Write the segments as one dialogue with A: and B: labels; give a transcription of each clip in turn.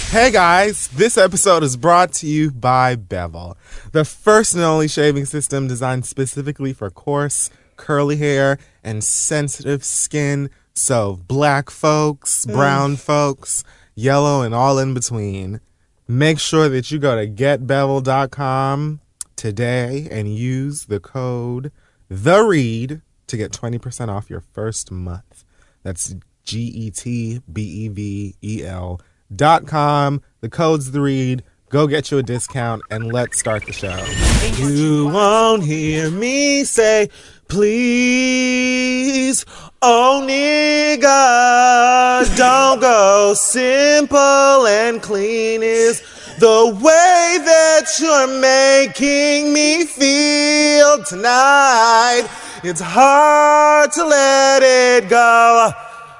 A: Hey guys, this episode is brought to you by Bevel, the first and only shaving system designed specifically for coarse, curly hair and sensitive skin. So black folks, brown folks, yellow, and all in between. Make sure that you go to getbevel.com today and use the code THEREAD to get 20% off your first month. That's GETBEVEL.com. The code's THEREAD. Go get you a discount and let's start the show. You won't hear me say, please, oh nigga, don't go. Simple and clean is the way that you're making me feel tonight. It's hard to let it go.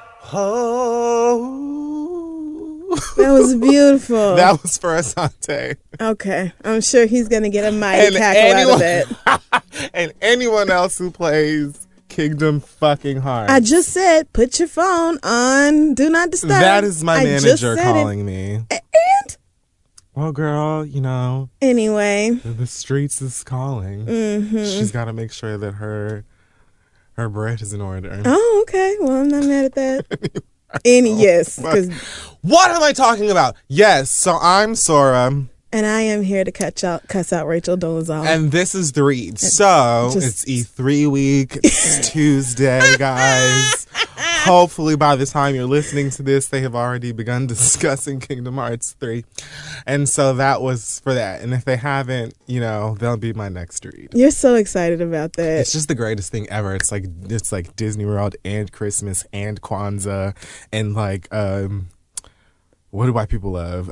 A: Oh.
B: That was beautiful.
A: That was for Asante.
B: Okay. I'm sure he's going to get a mighty cackle out of it.
A: And anyone else who plays Kingdom fucking Hearts.
B: I just said, put your phone on Do Not Disturb.
A: That is my manager calling me.
B: And?
A: Well, girl, you know.
B: Anyway.
A: The streets is calling.
B: Mm-hmm.
A: She's got to make sure that her bread is in order.
B: Oh, okay. Well, I'm not mad at that. Yes.
A: What am I talking about? Yes, so I'm Sora.
B: And I am here to cuss out Rachel Dolezal.
A: And this is The Read. So, it's E3 week. It's Tuesday, guys. Hopefully by the time you're listening to this, they have already begun discussing Kingdom Hearts 3. And so that was for that. And if they haven't, you know, they'll be my next read.
B: You're so excited about that.
A: It's just the greatest thing ever. It's like Disney World and Christmas and Kwanzaa and like what do white people love?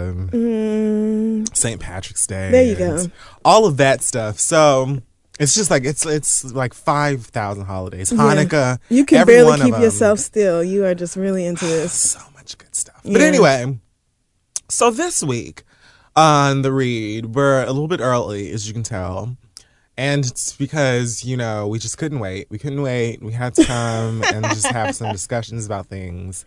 A: St. Patrick's Day.
B: There you go.
A: All of that stuff. So it's just like it's like 5,000 holidays. Hanukkah.
B: You can barely keep yourself still. You are just really into this.
A: So much good stuff. But anyway, so this week on The Read, we're a little bit early, as you can tell. And it's because, you know, we just couldn't wait. We couldn't wait. We had to come and just have some discussions about things.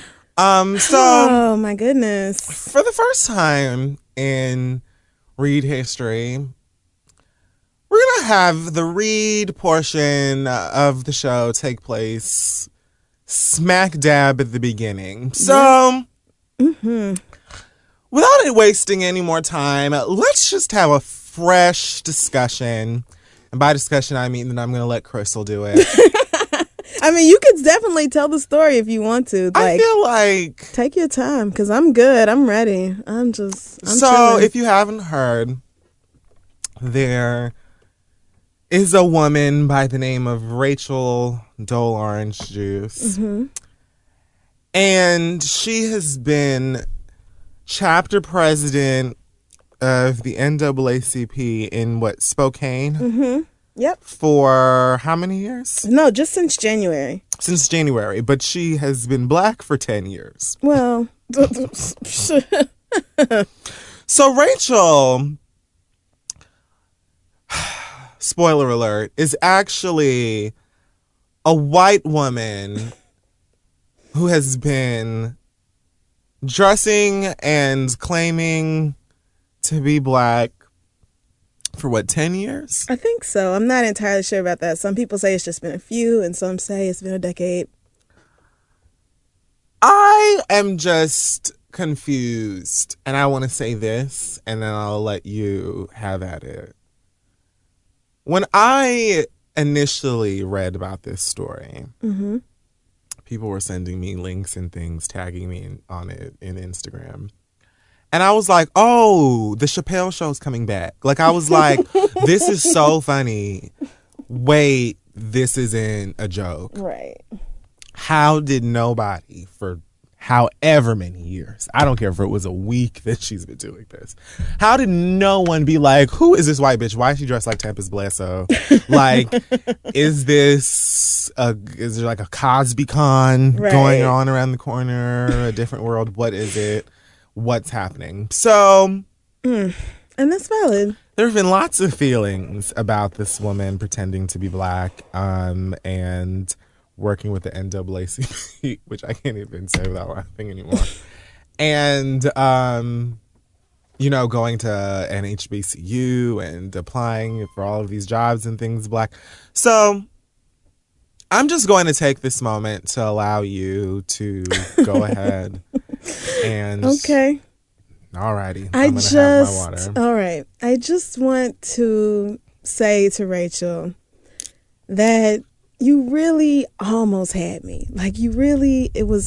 B: Oh my goodness.
A: For the first time in Read history, we're going to have the Read portion of the show take place smack dab at the beginning. So, without it wasting any more time, let's just have a fresh discussion. And by discussion, I mean that I'm going to let Crystal do it.
B: I mean, you could definitely tell the story if you want to.
A: I feel like...
B: Take your time, because I'm good. I'm ready. I'm
A: chilling. If you haven't heard, there is a woman by the name of Rachel Dole Orange Juice. Mm-hmm. And she has been chapter president of the NAACP in, Spokane?
B: Mm-hmm. Yep.
A: For how many years?
B: No, just since January.
A: Since January, but she has been black for 10 years.
B: Well.
A: So Rachel, spoiler alert, is actually a white woman who has been dressing and claiming to be black for 10 years?
B: I think so. I'm not entirely sure about that. Some people say it's just been a few, and some say it's been a decade.
A: I am just confused, and I want to say this, and then I'll let you have at it. When I initially read about this story, people were sending me links and things, tagging me on it in Instagram. And I was like, oh, the Chappelle Show's coming back. Like, I was like, this is so funny. Wait, this isn't a joke.
B: Right.
A: How did nobody for however many years, I don't care if it was a week that she's been doing this, how did no one be like, who is this white bitch? Why is she dressed like Tempest Blesso? Like, is there like a Cosby Con going on around the corner? A different world? What is it? What's happening? So,
B: and that's valid.
A: There have been lots of feelings about this woman pretending to be black and working with the NAACP, which I can't even say without laughing anymore. and going to an HBCU and applying for all of these jobs and things Black. So I'm just going to take this moment to allow you to go ahead and
B: Okay.
A: Alrighty. I'm gonna have my water.
B: All right. I just want to say to Rachel that you really almost had me. Like you were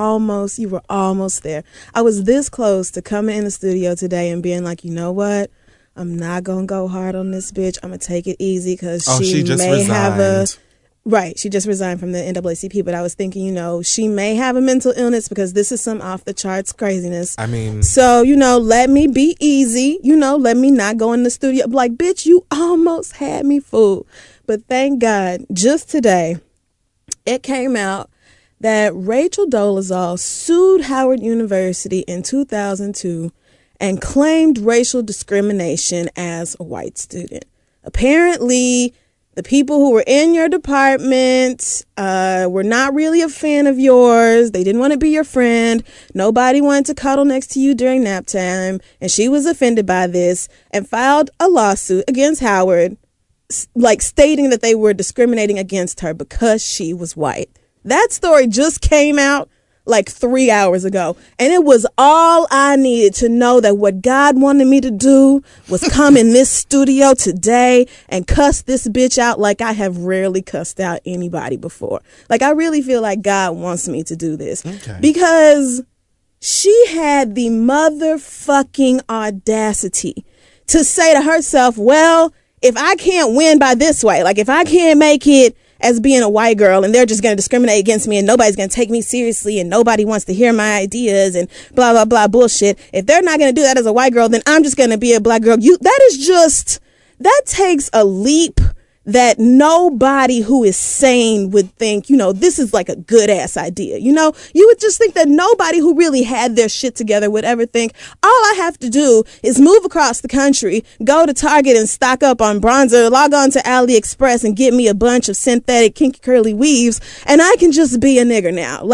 B: almost there. I was this close to coming in the studio today and being like, you know what? I'm not going to go hard on this bitch. I'm going to take it easy because she
A: just
B: may
A: resigned.
B: have Right. She just resigned from the NAACP, but I was thinking, she may have a mental illness because this is some off the charts craziness.
A: I mean,
B: so, let me be easy, let me not go in the studio. Like, bitch, you almost had me fooled. But thank God, just today, it came out that Rachel Dolezal sued Howard University in 2002 and claimed racial discrimination as a white student. Apparently, the people who were in your department were not really a fan of yours. They didn't want to be your friend. Nobody wanted to cuddle next to you during nap time. And she was offended by this and filed a lawsuit against Howard, stating that they were discriminating against her because she was white. That story just came out 3 hours ago. And it was all I needed to know that what God wanted me to do was come in this studio today and cuss this bitch out like I have rarely cussed out anybody before. I really feel like God wants me to do this.
A: Okay.
B: Because she had the motherfucking audacity to say to herself, well, if I can't win by this way, if I can't make it as being a white girl and they're just going to discriminate against me and nobody's going to take me seriously and nobody wants to hear my ideas and blah, blah, blah bullshit. If they're not going to do that as a white girl, then I'm just going to be a Black girl. That takes a leap that nobody who is sane would think, this is a good ass idea. You would just think that nobody who really had their shit together would ever think, all I have to do is move across the country, go to Target and stock up on bronzer, log on to AliExpress and get me a bunch of synthetic kinky curly weaves, and I can just be a nigger now.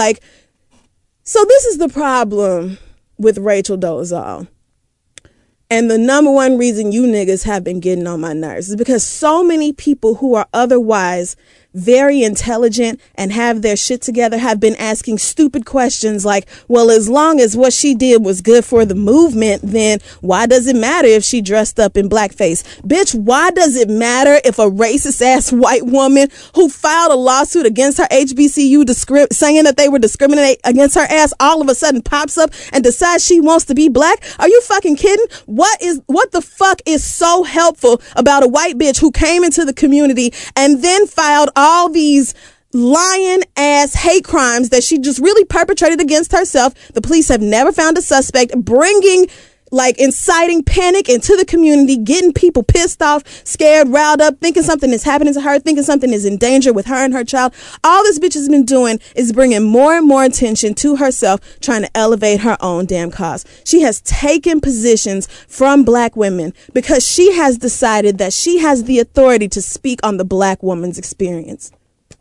B: So this is the problem with Rachel Dolezal. And the number one reason you niggas have been getting on my nerves is because so many people who are otherwise very intelligent and have their shit together have been asking stupid questions like, well, as long as what she did was good for the movement, then why does it matter if she dressed up in blackface? Bitch, why does it matter if a racist ass white woman who filed a lawsuit against her HBCU saying that they were discriminating against her ass all of a sudden pops up and decides she wants to be Black? Are you fucking kidding? What the fuck is so helpful about a white bitch who came into the community and then filed all these lying ass hate crimes that she just really perpetrated against herself? The police have never found a suspect, bringing inciting panic into the community, getting people pissed off, scared, riled up, thinking something is happening to her, thinking something is in danger with her and her child. All this bitch has been doing is bringing more and more attention to herself, trying to elevate her own damn cause. She has taken positions from Black women because she has decided that she has the authority to speak on the Black woman's experience.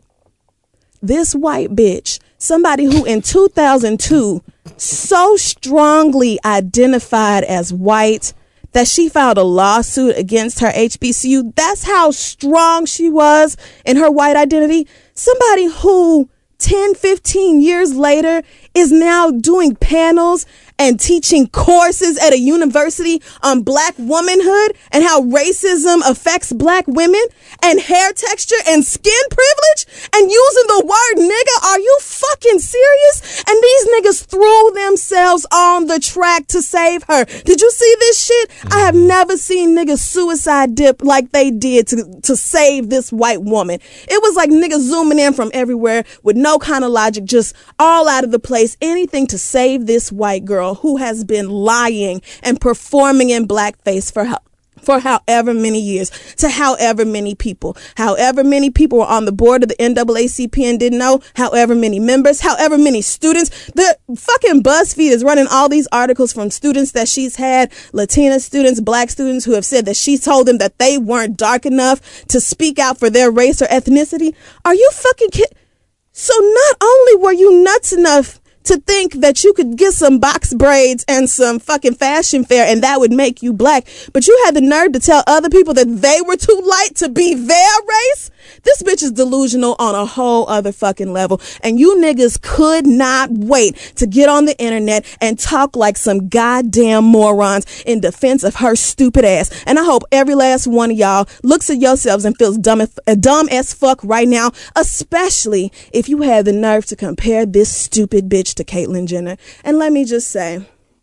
B: This white bitch, somebody who in 2002 so strongly identified as white that she filed a lawsuit against her HBCU. That's how strong she was in her white identity. Somebody who 10, 15 years later is now doing panels and teaching courses at a university on Black womanhood and how racism affects Black women and hair texture and skin privilege and using the word nigga. Are you fucking serious? And these niggas threw themselves on the track to save her. Did you see this shit? I have never seen niggas suicide dip like they did to save this white woman. It was like niggas zooming in from everywhere with no kind of logic, just all out of the place, anything to save this white girl who has been lying and performing in blackface for however many years to however many people were on the board of the NAACP and didn't know, however many members, however many students. The fucking BuzzFeed is running all these articles from students that she's had, Latina students, Black students, who have said that she told them that they weren't dark enough to speak out for their race or ethnicity. Are you fucking kidding? So not only were you nuts enough to think that you could get some box braids and some fucking fashion fair and that would make you black. But you had the nerve to tell other people that they were too light to be their race. This bitch is delusional on a whole other fucking level. And you niggas could not wait to get on the internet and talk like some goddamn morons in defense of her stupid ass. And I hope every last one of y'all looks at yourselves and feels dumb as fuck right now, especially if you have the nerve to compare this stupid bitch to Caitlyn Jenner. And let me just say,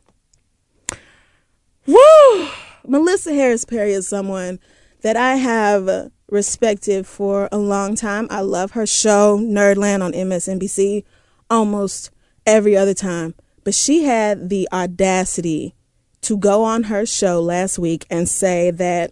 B: woo! Melissa Harris Perry is someone that I have respected for a long time. I love her show, Nerdland, on MSNBC, almost every other time. But she had the audacity to go on her show last week and say that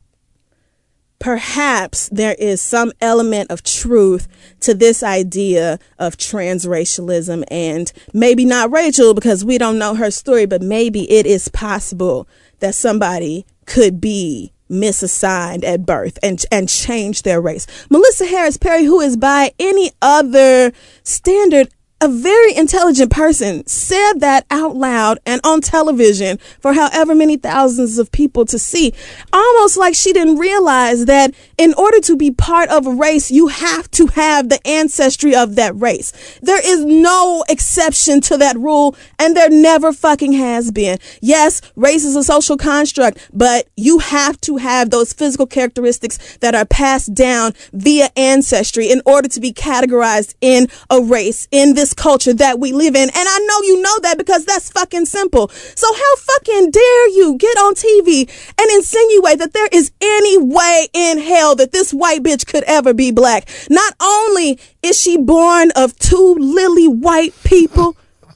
B: perhaps there is some element of truth to this idea of transracialism, and maybe not Rachel because we don't know her story, but maybe it is possible that somebody could be misassigned at birth and change their race. Melissa Harris Perry, who is by any other standard a very intelligent person, said that out loud and on television for however many thousands of people to see, almost like she didn't realize that in order to be part of a race, you have to have the ancestry of that race. There is no exception to that rule, and there never fucking has been. Yes, race is a social construct, but you have to have those physical characteristics that are passed down via ancestry in order to be categorized in a race, in this culture that we live in. And I know you know that because that's fucking simple. So how fucking dare you get on TV and insinuate that there is any way in hell that this white bitch could ever be black? Not only is she born of two lily white people,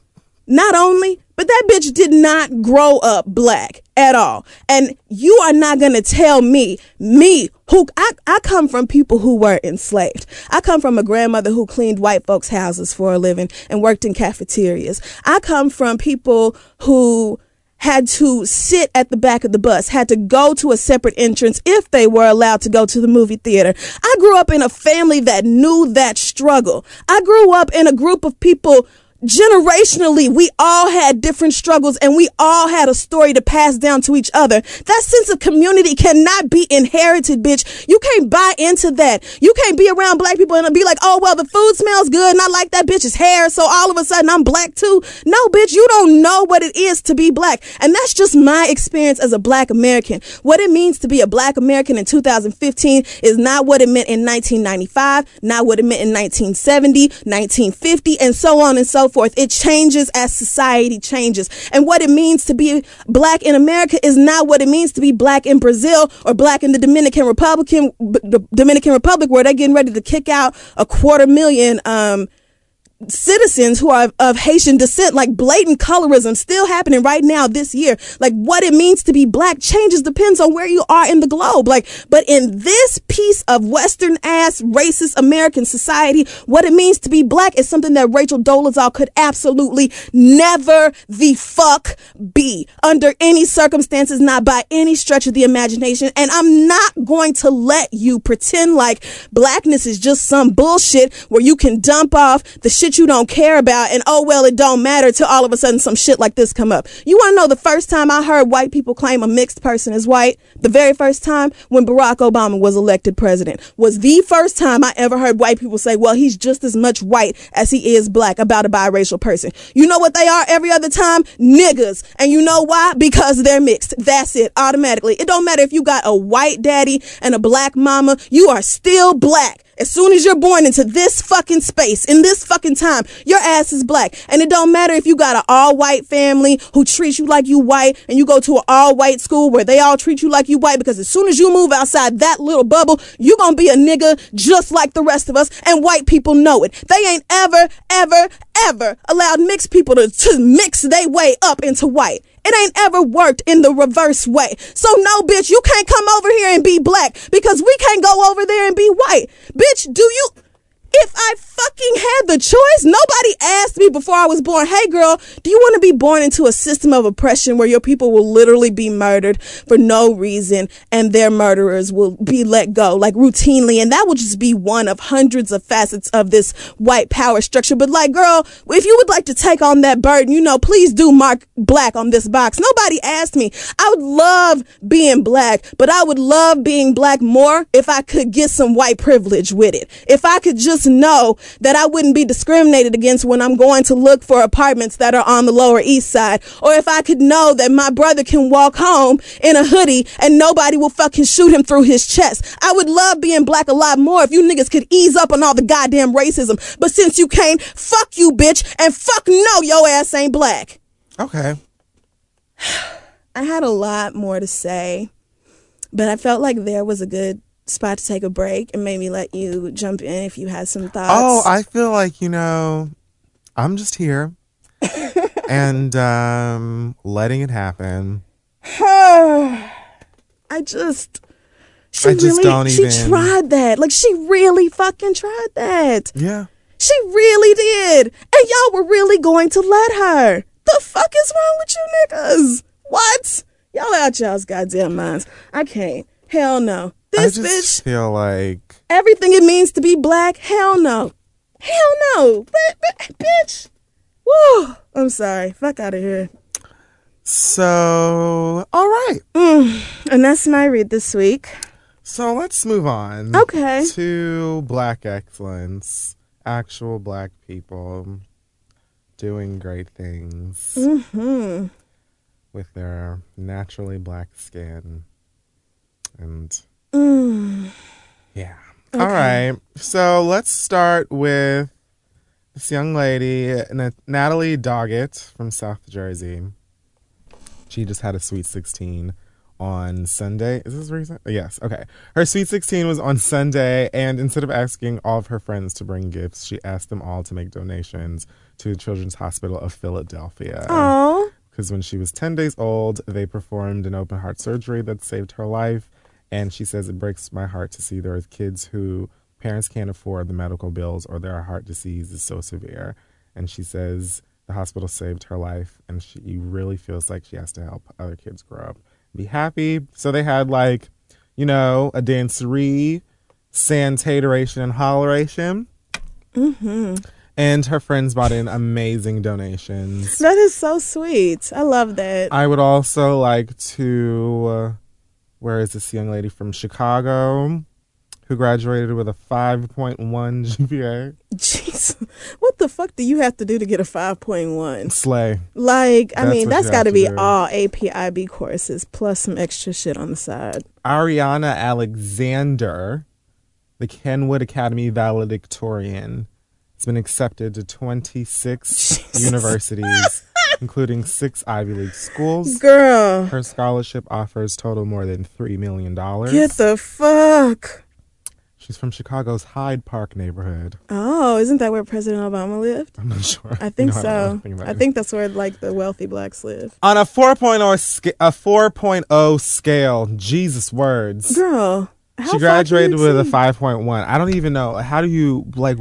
B: not only, but that bitch did not grow up black at all. And you are not going to tell me who I come from people who were enslaved. I come from a grandmother who cleaned white folks' houses for a living and worked in cafeterias. I come from people who had to sit at the back of the bus, had to go to a separate entrance if they were allowed to go to the movie theater. I grew up in a family that knew that struggle. I grew up in a group of people. Generationally, we all had different struggles and we all had a story to pass down to each other. That sense of community cannot be inherited, bitch. You can't buy into that. You can't be around black people and be like, oh, well, the food smells good and I like that bitch's hair, so all of a sudden I'm black too. No, bitch, you don't know what it is to be black. And that's just my experience as a black American. What it means to be a black American in 2015 is not what it meant in 1995, not what it meant in 1970, 1950, and so on and so forth. It changes as society changes. And what it means to be black in America is not what it means to be black in Brazil or black in the Dominican Republic, where they're getting ready to kick out 250,000 citizens who are of Haitian descent. Like, blatant colorism still happening right now this year. Like, what it means to be black changes, depends on where you are in the globe. Like, but in this piece of Western ass racist American society, what it means to be black is something that Rachel Dolezal could absolutely never the fuck be under any circumstances, not by any stretch of the imagination. And I'm not going to let you pretend like blackness is just some bullshit where you can dump off the shit you don't care about and, oh, well, it don't matter, till all of a sudden some shit like this come up. You want to know the first time I heard white people claim a mixed person as white? The very first time, when Barack Obama was elected president, was the first time I ever heard white people say, well, he's just as much white as he is black, about a biracial person. You know what they are every other time? Niggas. And you know why? Because they're mixed. That's it. Automatically. It don't matter if you got a white daddy and a black mama, you are still black. As soon as you're born into this fucking space, in this fucking time, your ass is black. And it don't matter if you got an all-white family who treats you like you white, and you go to an all-white school where they all treat you like you white, because as soon as you move outside that little bubble, you gonna be a nigga just like the rest of us, and white people know it. They ain't ever allowed mixed people to mix their way up into white. It ain't ever worked in the reverse way. So no, bitch, you can't come over here and be black because we can't go over there and be white. Bitch, do you? If I fucking had the choice, nobody asked me before I was born, hey girl, do you want to be born into a system of oppression where your people will literally be murdered for no reason and their murderers will be let go like routinely, and that will just be one of hundreds of facets of this white power structure. But like, girl, if you would like to take on that burden, you know, please do mark black on this box. Nobody asked me. I would love being black, but I would love being black more if I could get some white privilege with it. If I could just know that I wouldn't be discriminated against when I'm going to look for apartments that are on the Lower East Side, or if I could know that my brother can walk home in a hoodie and nobody will fucking shoot him through his chest. I would love being black a lot more if you niggas could ease up on all the goddamn racism. But since you can't, fuck you, bitch, and fuck no, your ass ain't black.
A: Okay.
B: I had a lot more to say, but I felt like there was a good spot to take a break and maybe let you jump in if you had some thoughts.
A: Oh, I feel like, you know, I'm just here and letting it happen.
B: She tried that. Like, she really fucking tried that.
A: Yeah.
B: She really did. And y'all were really going to let her. The fuck is wrong with you niggas? What? Y'all out y'all's goddamn minds. I can't. Hell no. This
A: I just
B: bitch.
A: feel like
B: Everything it means to be black. Hell no. Hell no. Bitch. Woo. I'm sorry. Fuck out of here.
A: So, all right.
B: And that's my read this week.
A: So let's move on.
B: Okay.
A: To black excellence. Actual black people doing great things with their naturally black skin. And yeah. Okay. All right. So let's start with this young lady, Natalie Doggett from South Jersey. She just had a Sweet 16 on Sunday. Is this recent? Yes. Okay. Her Sweet 16 was on Sunday, and instead of asking all of her friends to bring gifts, she asked them all to make donations to the Children's Hospital of Philadelphia.
B: Aww.
A: Because when she was 10 days old, they performed an open heart surgery that saved her life. And she says, it breaks my heart to see there are kids who parents can't afford the medical bills or their heart disease is so severe. And she says the hospital saved her life, and she really feels like she has to help other kids grow up, be happy. So they had, like, you know, a dancery, santatoration, and holleration. And her friends brought in amazing donations.
B: That is so sweet. I love that.
A: I would also like to, where is this young lady from Chicago who graduated with a 5.1 GPA?
B: Jeez. What the fuck do you have to do to get a 5.1?
A: Slay.
B: Like, I mean, that's got to be all APIB courses plus some extra shit on the side.
A: Ariana Alexander, the Kenwood Academy valedictorian, has been accepted to 26 universities, including 6 Ivy League schools.
B: Girl.
A: Her scholarship offers total more than $3 million.
B: Get the fuck.
A: She's from Chicago's Hyde Park neighborhood.
B: Oh, isn't that where President Obama lived?
A: I'm not sure.
B: I think so. I think that's where, like, the wealthy blacks live.
A: On a 4.0 scale, Jesus words.
B: Girl,
A: she graduated with a 5.1. I don't even know. How do you, like,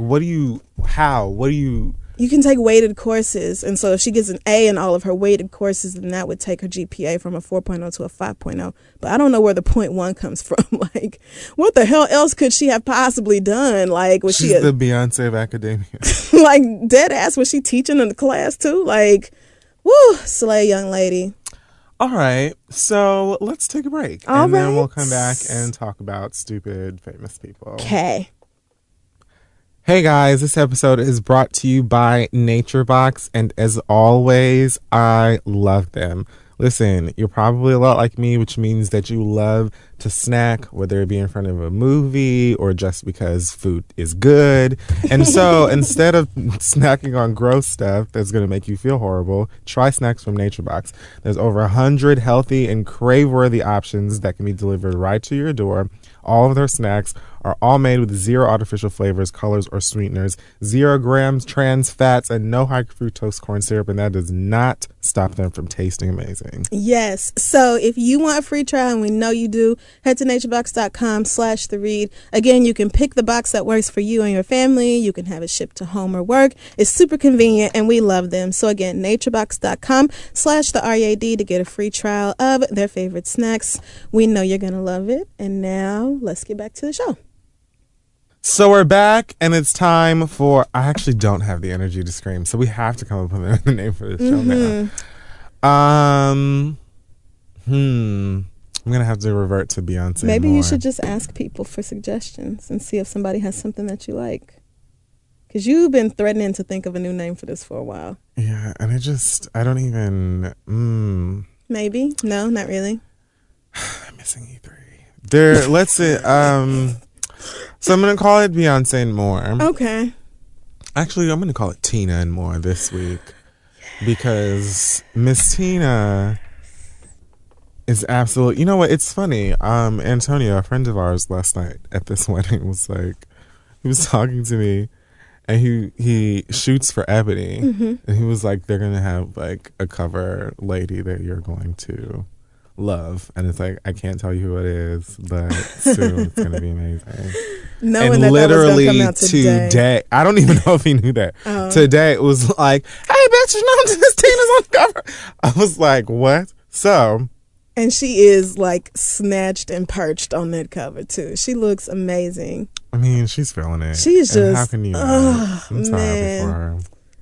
B: You can take weighted courses, and so if she gets an A in all of her weighted courses, then that would take her GPA from a 4.0 to a 5.0. But I don't know where the 0.1 comes from. Like, what the hell else could she have possibly done? Like, was
A: she's the Beyonce of academia.
B: Like, dead ass, was she teaching in the class too? Like, woo, slay, young lady.
A: All right, so let's take a break. Then we'll come back and talk about stupid famous people.
B: Okay.
A: Hey guys, this episode is brought to you by NatureBox, and as always, I love them. Listen, you're probably a lot like me, which means that you love to snack, whether it be in front of a movie or just because food is good. And so instead of snacking on gross stuff that's going to make you feel horrible, try snacks from NatureBox. There's over 100 healthy and crave-worthy options that can be delivered right to your door. All of their snacks are all made with 0 artificial flavors, colors, or sweeteners, 0 grams trans fats, and no high fructose corn syrup, and that does not stop them from tasting amazing.
B: Yes. So if you want a free trial, and we know you do, head to naturebox.com/theread. Again, you can pick the box that works for you and your family. You can have it shipped to home or work. It's super convenient, and we love them. So again, naturebox.com/theREAD to get a free trial of their favorite snacks. We know you're going to love it. And now let's get back to the show.
A: So we're back, and it's time for... I actually don't have the energy to scream, so we have to come up with a name for this show now. I'm going to have to revert to Beyonce
B: Maybe
A: more.
B: you should just ask people for suggestions and see if somebody has something that you like. Because you've been threatening to think of a new name for this for a while.
A: Yeah, and I don't even...
B: Maybe? No, not really.
A: I'm missing E3. Let's see. So I'm going to call it Beyonce and More.
B: Okay.
A: Actually, I'm going to call it Tina and More this week. Because Miss Tina is absolutely... You know what? It's funny. Antonio, a friend of ours last night at this wedding, was like... He was talking to me, and he shoots for Ebony. Mm-hmm. And he was like, they're going to have like a cover lady that you're going to love. And it's like, I can't tell you who it is, but soon it's going to be amazing.
B: Knowing
A: and
B: that
A: literally
B: that was gonna come out
A: today, I don't even know if he knew that. Today it was like, hey, bitch, you know Miss Tina's on the cover. I was like, what? So...
B: And she is like snatched and perched on that cover too. She looks amazing.
A: I mean, she's feeling it.
B: She's just...
A: How can you not? I'm so happy for her.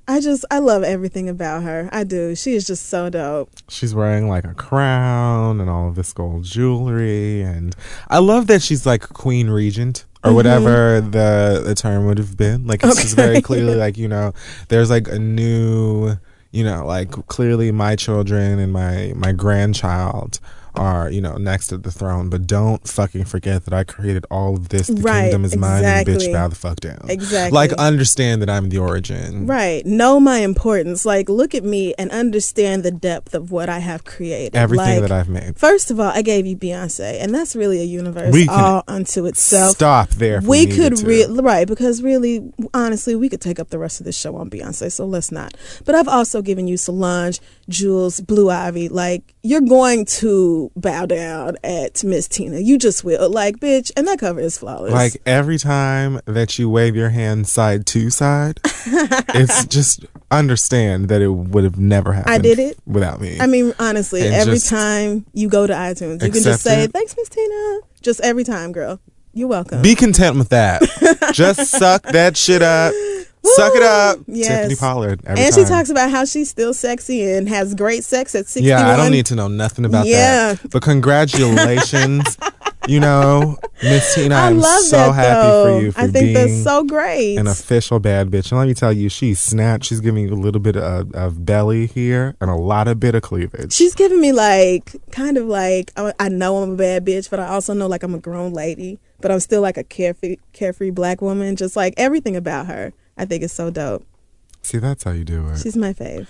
B: I love everything about her. I do. She is just so dope.
A: She's wearing like a crown and all of this gold jewelry, and I love that she's like queen regent or whatever the term would have been. Like it's just very clearly like, you know, there's like a new, you know, like clearly my children and my grandchild are, you know, next to the throne, but don't fucking forget that I created all of this. The kingdom is mine, and bitch, bow the fuck down.
B: Exactly.
A: Like, understand that I'm the origin.
B: Right. Know my importance. Like, look at me and understand the depth of what I have created.
A: Everything that I've made.
B: First of all, I gave you Beyonce, and that's really a universe all unto itself.
A: Stop there.
B: We could right, because really, honestly, we could take up the rest of this show on Beyonce, so let's not. But I've also given you Solange, Jules, Blue Ivy. Like, you're going to bow down at Miss Tina. You just will. Like, bitch, and that cover is flawless.
A: Like, every time that you wave your hand side to side, it's just understand that it would have never happened.
B: I did it
A: without me.
B: I mean, honestly, and every time you go to iTunes, you can just say, thanks, Miss Tina. Just every time, girl. You're welcome.
A: Be content with that. Just suck that shit up. Suck it up.
B: Yes.
A: Tiffany Pollard.
B: And
A: time.
B: She talks about how she's still sexy and has great sex at 61.
A: Yeah, I don't need to know nothing about that. But congratulations. You know, Miss Tina, I'm so happy for you for being
B: that's so great.
A: An official bad bitch. And let me tell you, she's snatched. She's giving you a little bit of belly here and a lot of bit of cleavage.
B: She's giving me like, kind of like, I know I'm a bad bitch, but I also know like I'm a grown lady. But I'm still like a carefree black woman. Just like everything about her, I think is so dope.
A: See, that's how you do it.
B: She's my fave.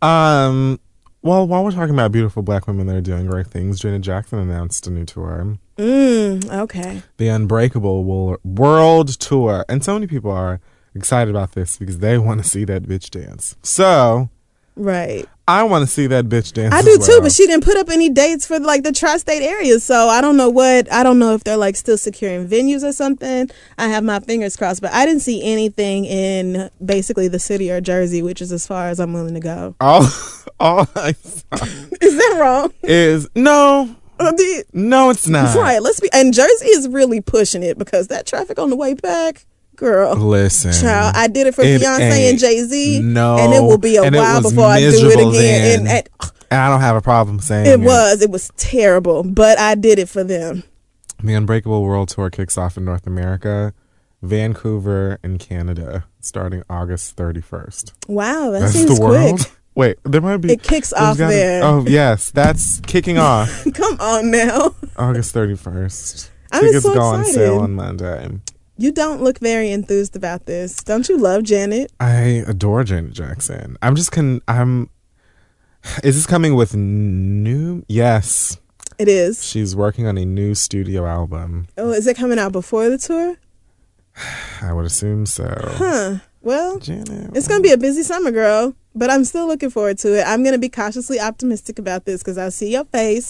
A: Well, while we're talking about beautiful black women that are doing great things, Janet Jackson announced a new tour.
B: Okay.
A: The Unbreakable World Tour. And so many people are excited about this because they want to see that bitch dance. So...
B: Right.
A: I want to see that bitch dance.
B: I do too, but she didn't put up any dates for like the tri-state areas, so I don't know if they're like still securing venues or something. I have my fingers crossed, but I didn't see anything in basically the city or Jersey, which is as far as I'm willing to go.
A: All I saw
B: is that wrong?
A: No, it's not.
B: Right. And Jersey is really pushing it because that traffic on the way back. Girl,
A: listen,
B: child, I did it for Beyonce and Jay-Z.
A: No,
B: and it will be a while before I do it again.
A: And I don't have a problem saying
B: it was terrible, but I did it for them.
A: The Unbreakable World Tour kicks off in North America, Vancouver, and Canada, starting August 31st.
B: Wow, that seems quick.
A: Wait, there might be.
B: It kicks off there.
A: Oh yes, that's kicking off.
B: Come on now.
A: August 31st.
B: Tickets
A: go on sale on Monday.
B: You don't look very enthused about this. Don't you love Janet?
A: I adore Janet Jackson. Is this coming with new? Yes.
B: It is.
A: She's working on a new studio album.
B: Oh, is it coming out before the tour?
A: I would assume so.
B: Huh. Well,
A: Janet,
B: it's going to be a busy summer, girl. But I'm still looking forward to it. I'm going to be cautiously optimistic about this because I see your face.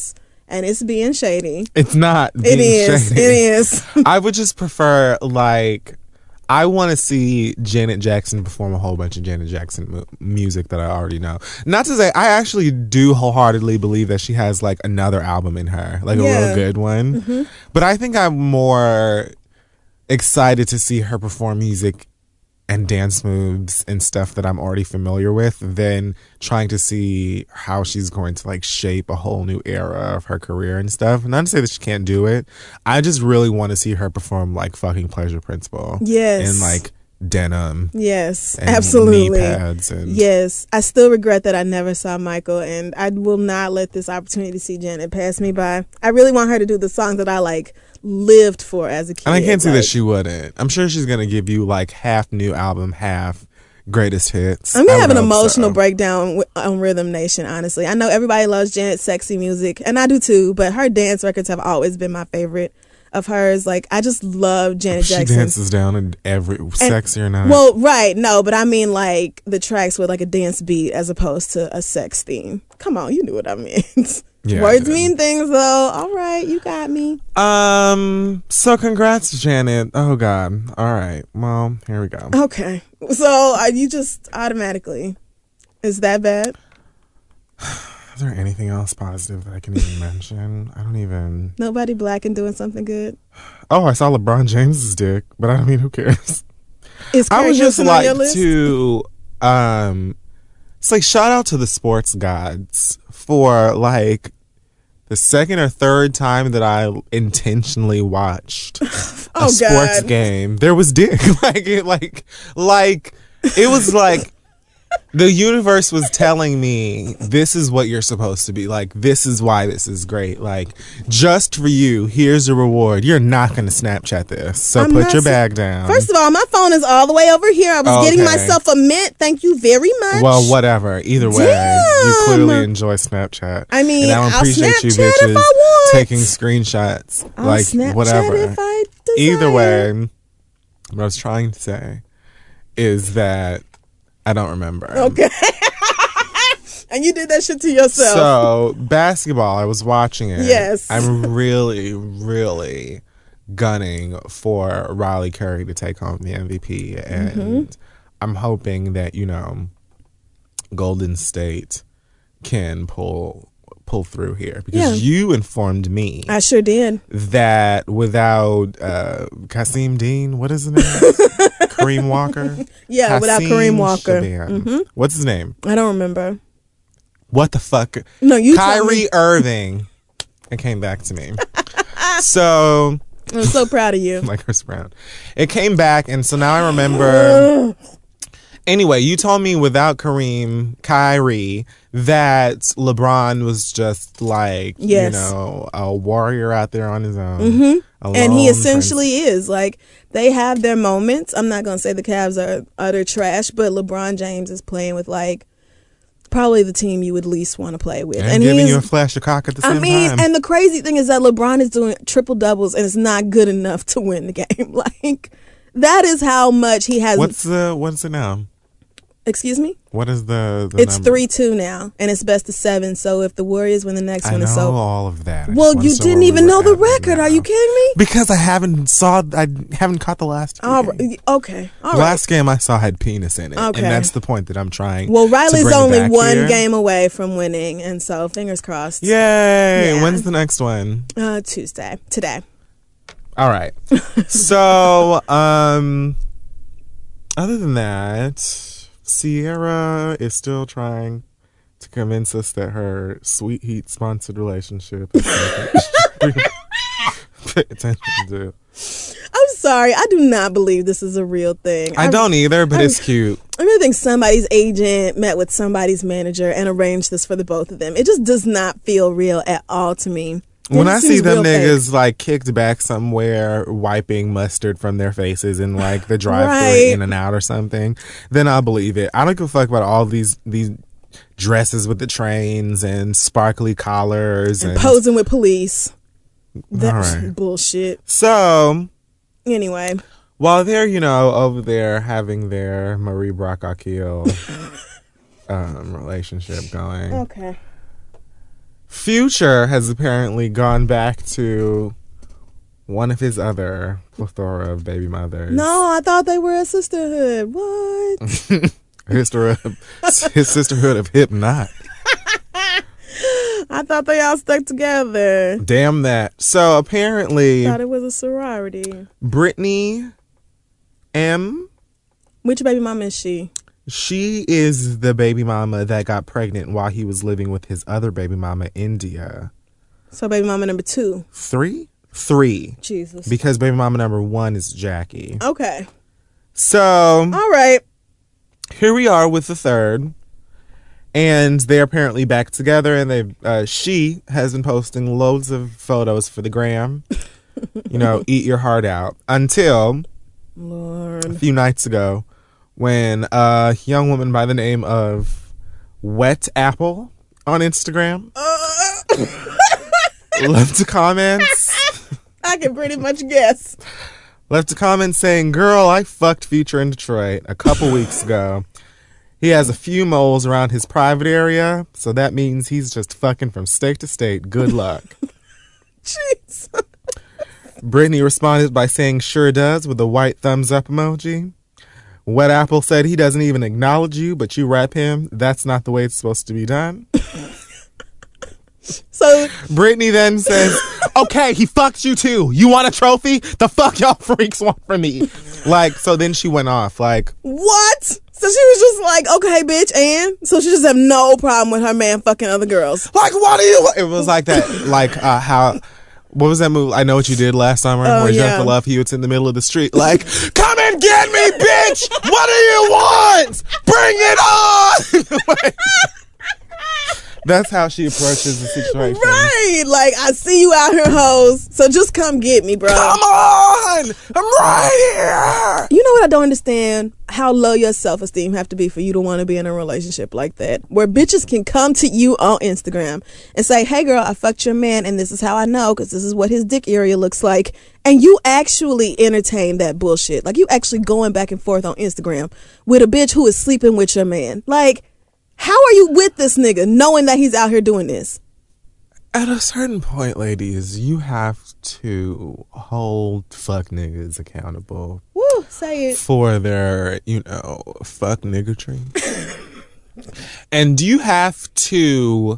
B: and it's being shady.
A: It's not
B: It
A: being
B: is.
A: shady.
B: It is.
A: I would just prefer, like, I want to see Janet Jackson perform a whole bunch of Janet Jackson music that I already know. Not to say, I actually do wholeheartedly believe that she has, like, another album in her, like a real good one.
B: Mm-hmm.
A: But I think I'm more excited to see her perform music and dance moves and stuff that I'm already familiar with than trying to see how she's going to, like, shape a whole new era of her career and stuff. Not to say that she can't do it. I just really want to see her perform, like, fucking Pleasure Principle.
B: Yes.
A: And, like, denim.
B: Yes,
A: and
B: absolutely.
A: knee pads and
B: Yes, I still regret that I never saw Michael, and I will not let this opportunity to see Janet pass me by. I really want her to do the songs that I, like, lived for as a kid.
A: And I can't see
B: like,
A: that she wouldn't. I'm sure she's gonna give you, like, half new album, half greatest hits.
B: I'm gonna
A: I
B: have
A: would
B: an
A: hope
B: emotional
A: so.
B: breakdown on Rhythm Nation, honestly. I know everybody loves Janet's sexy music, and I do too, but her dance records have always been my favorite of hers. Like, I just love Janet
A: She
B: Jackson.
A: dances down in every sexy or not.
B: Well, right, no, but I mean, like, the tracks with, like, a dance beat as opposed to a sex theme. Come on, you knew what I meant.
A: Yeah, I
B: Words
A: did.
B: mean things, though. All right, you got me.
A: So congrats, Janet. Oh God. All right. Well, here we go.
B: Okay, so are you just automatically? Is that bad?
A: Is there anything else positive that I can even mention? I don't even.
B: Nobody black and doing something good?
A: Oh, I saw LeBron James's dick, but I mean, who cares?
B: Is
A: I
B: Kurt
A: would just
B: Hilson on
A: like
B: your list?
A: to, it's like shout out to the sports gods for, like, the second or third time that I intentionally watched a
B: Oh,
A: sports
B: God.
A: game. There was dick, it was like. The universe was telling me, this is what you're supposed to be. Like, this is why this is great. Like, just for you, here's a reward. You're not going to Snapchat this. So
B: I'm
A: put
B: not
A: your
B: sa-
A: bag down.
B: First of all, my phone is all the way over here. I was getting
A: Okay.
B: myself a mint. Thank you very much.
A: Well, whatever. Either way, you
B: Damn.
A: clearly enjoy Snapchat.
B: I mean,
A: and I
B: I'll
A: appreciate you
B: Snapchat if
A: bitches
B: I want.
A: taking screenshots.
B: I'll
A: like,
B: Snapchat
A: whatever.
B: if I desire.
A: Either way, what I was trying to say is that I don't remember.
B: Okay. And you did that shit to yourself.
A: So, basketball, I was watching it.
B: Yes.
A: I'm really, really gunning for Riley Curry to take home the MVP. And I'm hoping that, Golden State can pull through here. Because you informed me
B: I sure did.
A: that without Kasim Dean, what is his name? Kareem Walker?
B: Yeah, without Kareem Walker.
A: Shaban. What's his name?
B: I don't remember.
A: What the fuck?
B: No, you told
A: Kyrie
B: me.
A: Irving. It came back to me. So,
B: I'm so proud of you.
A: like Chris Brown. It came back, and so now I remember. Anyway, you told me without Kyrie, that LeBron was just like,
B: Yes.
A: a warrior out there on his own.
B: And he
A: alone,
B: essentially is. Like, they have their moments. I'm not going to say the Cavs are utter trash, but LeBron James is playing with, like, probably the team you would least want to play with.
A: and giving
B: he's-
A: you a flash of cock at the same time.
B: and the crazy thing is that LeBron is doing triple doubles and it's not good enough to win the game. Like, that is how much he has.
A: What's it now?
B: Excuse me?
A: What is the
B: It's
A: number?
B: 3-2 now, and it's best of 7. So if the Warriors win the next
A: I
B: one,
A: know
B: it's over.
A: all of that. I
B: Well,
A: just wanna
B: you
A: know
B: didn't
A: where
B: even
A: we
B: know
A: were
B: the
A: at right
B: record. Are
A: now.
B: you kidding me?
A: Because I haven't caught the last two
B: All
A: games.
B: right. Okay. All
A: The
B: right.
A: last game I saw had penis in it,
B: Okay.
A: and that's the point that I'm trying.
B: Well,
A: to
B: Riley's
A: bring
B: only
A: back
B: one
A: here.
B: game away from winning, and so fingers crossed.
A: Yay!
B: Yeah.
A: When's the next one?
B: Tuesday. Today.
A: All right. So, other than that, Sierra is still trying to convince us that her Sweet Heat sponsored relationship is something pay attention to.
B: I'm sorry. I do not believe this is a real thing.
A: I don't either, but it's cute.
B: I really think somebody's agent met with somebody's manager and arranged this for the both of them. It just does not feel real at all to me.
A: When
B: It
A: I
B: just
A: see
B: seems
A: them
B: real fake.
A: niggas like kicked back somewhere, wiping mustard from their faces in like the drive-thru
B: Right.
A: In and out or something, then I'll believe it. I don't give a fuck about all these dresses with the trains and sparkly collars and
B: posing with police. That's
A: All right.
B: bullshit.
A: So
B: Anyway,
A: while they're over there having their Marie Brock Akil relationship going,
B: okay.
A: Future has apparently gone back to one of his other plethora of baby mothers.
B: No, I thought they were a sisterhood. What?
A: His sisterhood of hip knot.
B: I thought they all stuck together.
A: Damn that. So apparently,
B: Thought it was a sorority.
A: Brittany M.
B: Which baby mama is she?
A: She is the baby mama that got pregnant while he was living with his other baby mama, India.
B: So baby mama number 2.
A: 3.
B: Jesus.
A: Because baby mama number 1 is Jackie.
B: Okay.
A: So,
B: All right.
A: here we are with the third. And they're apparently back together, and she has been posting loads of photos for the gram. You know, eat your heart out. Until
B: Lord.
A: a few nights ago, when a young woman by the name of Wet Apple on Instagram left a comment.
B: I can pretty much guess.
A: Left a comment saying, "Girl, I fucked Future in Detroit a couple weeks ago. He has a few moles around his private area, so that means he's just fucking from state to state. Good luck."
B: Jeez.
A: Brittany responded by saying, "Sure does," with a white thumbs up emoji. Wet Apple said, "He doesn't even acknowledge you, but you rep him. That's not the way it's supposed to be done."
B: So
A: Brittany then says, "Okay, he fucked you too. You want a trophy? The fuck y'all freaks want from me?" Like, so then she went off. Like,
B: what? So she was just like, okay, bitch, and so she just have no problem with her man fucking other girls.
A: like, what are you? It was like that. Like, how? What was that movie? I Know What You Did Last Summer, where
B: yeah.
A: Jennifer Love Hewitt's in the middle of the street, like, "Come and get me, bitch! What do you want? Bring it on!" Like, that's how she approaches the situation.
B: Right. Like, I see you out here, hoes. So just come get me, bro.
A: Come on! I'm right here!
B: You know what I don't understand? How low your self-esteem have to be for you to want to be in a relationship like that, where bitches can come to you on Instagram and say, "Hey girl, I fucked your man and this is how I know because this is what his dick area looks like," and you actually entertain that bullshit. Like, you actually going back and forth on Instagram with a bitch who is sleeping with your man. Like, how are you with this nigga knowing that he's out here doing this?
A: At a certain point, ladies, you have to hold fuck niggas accountable.
B: Woo, say it.
A: For their, fuck niggatry. And you have to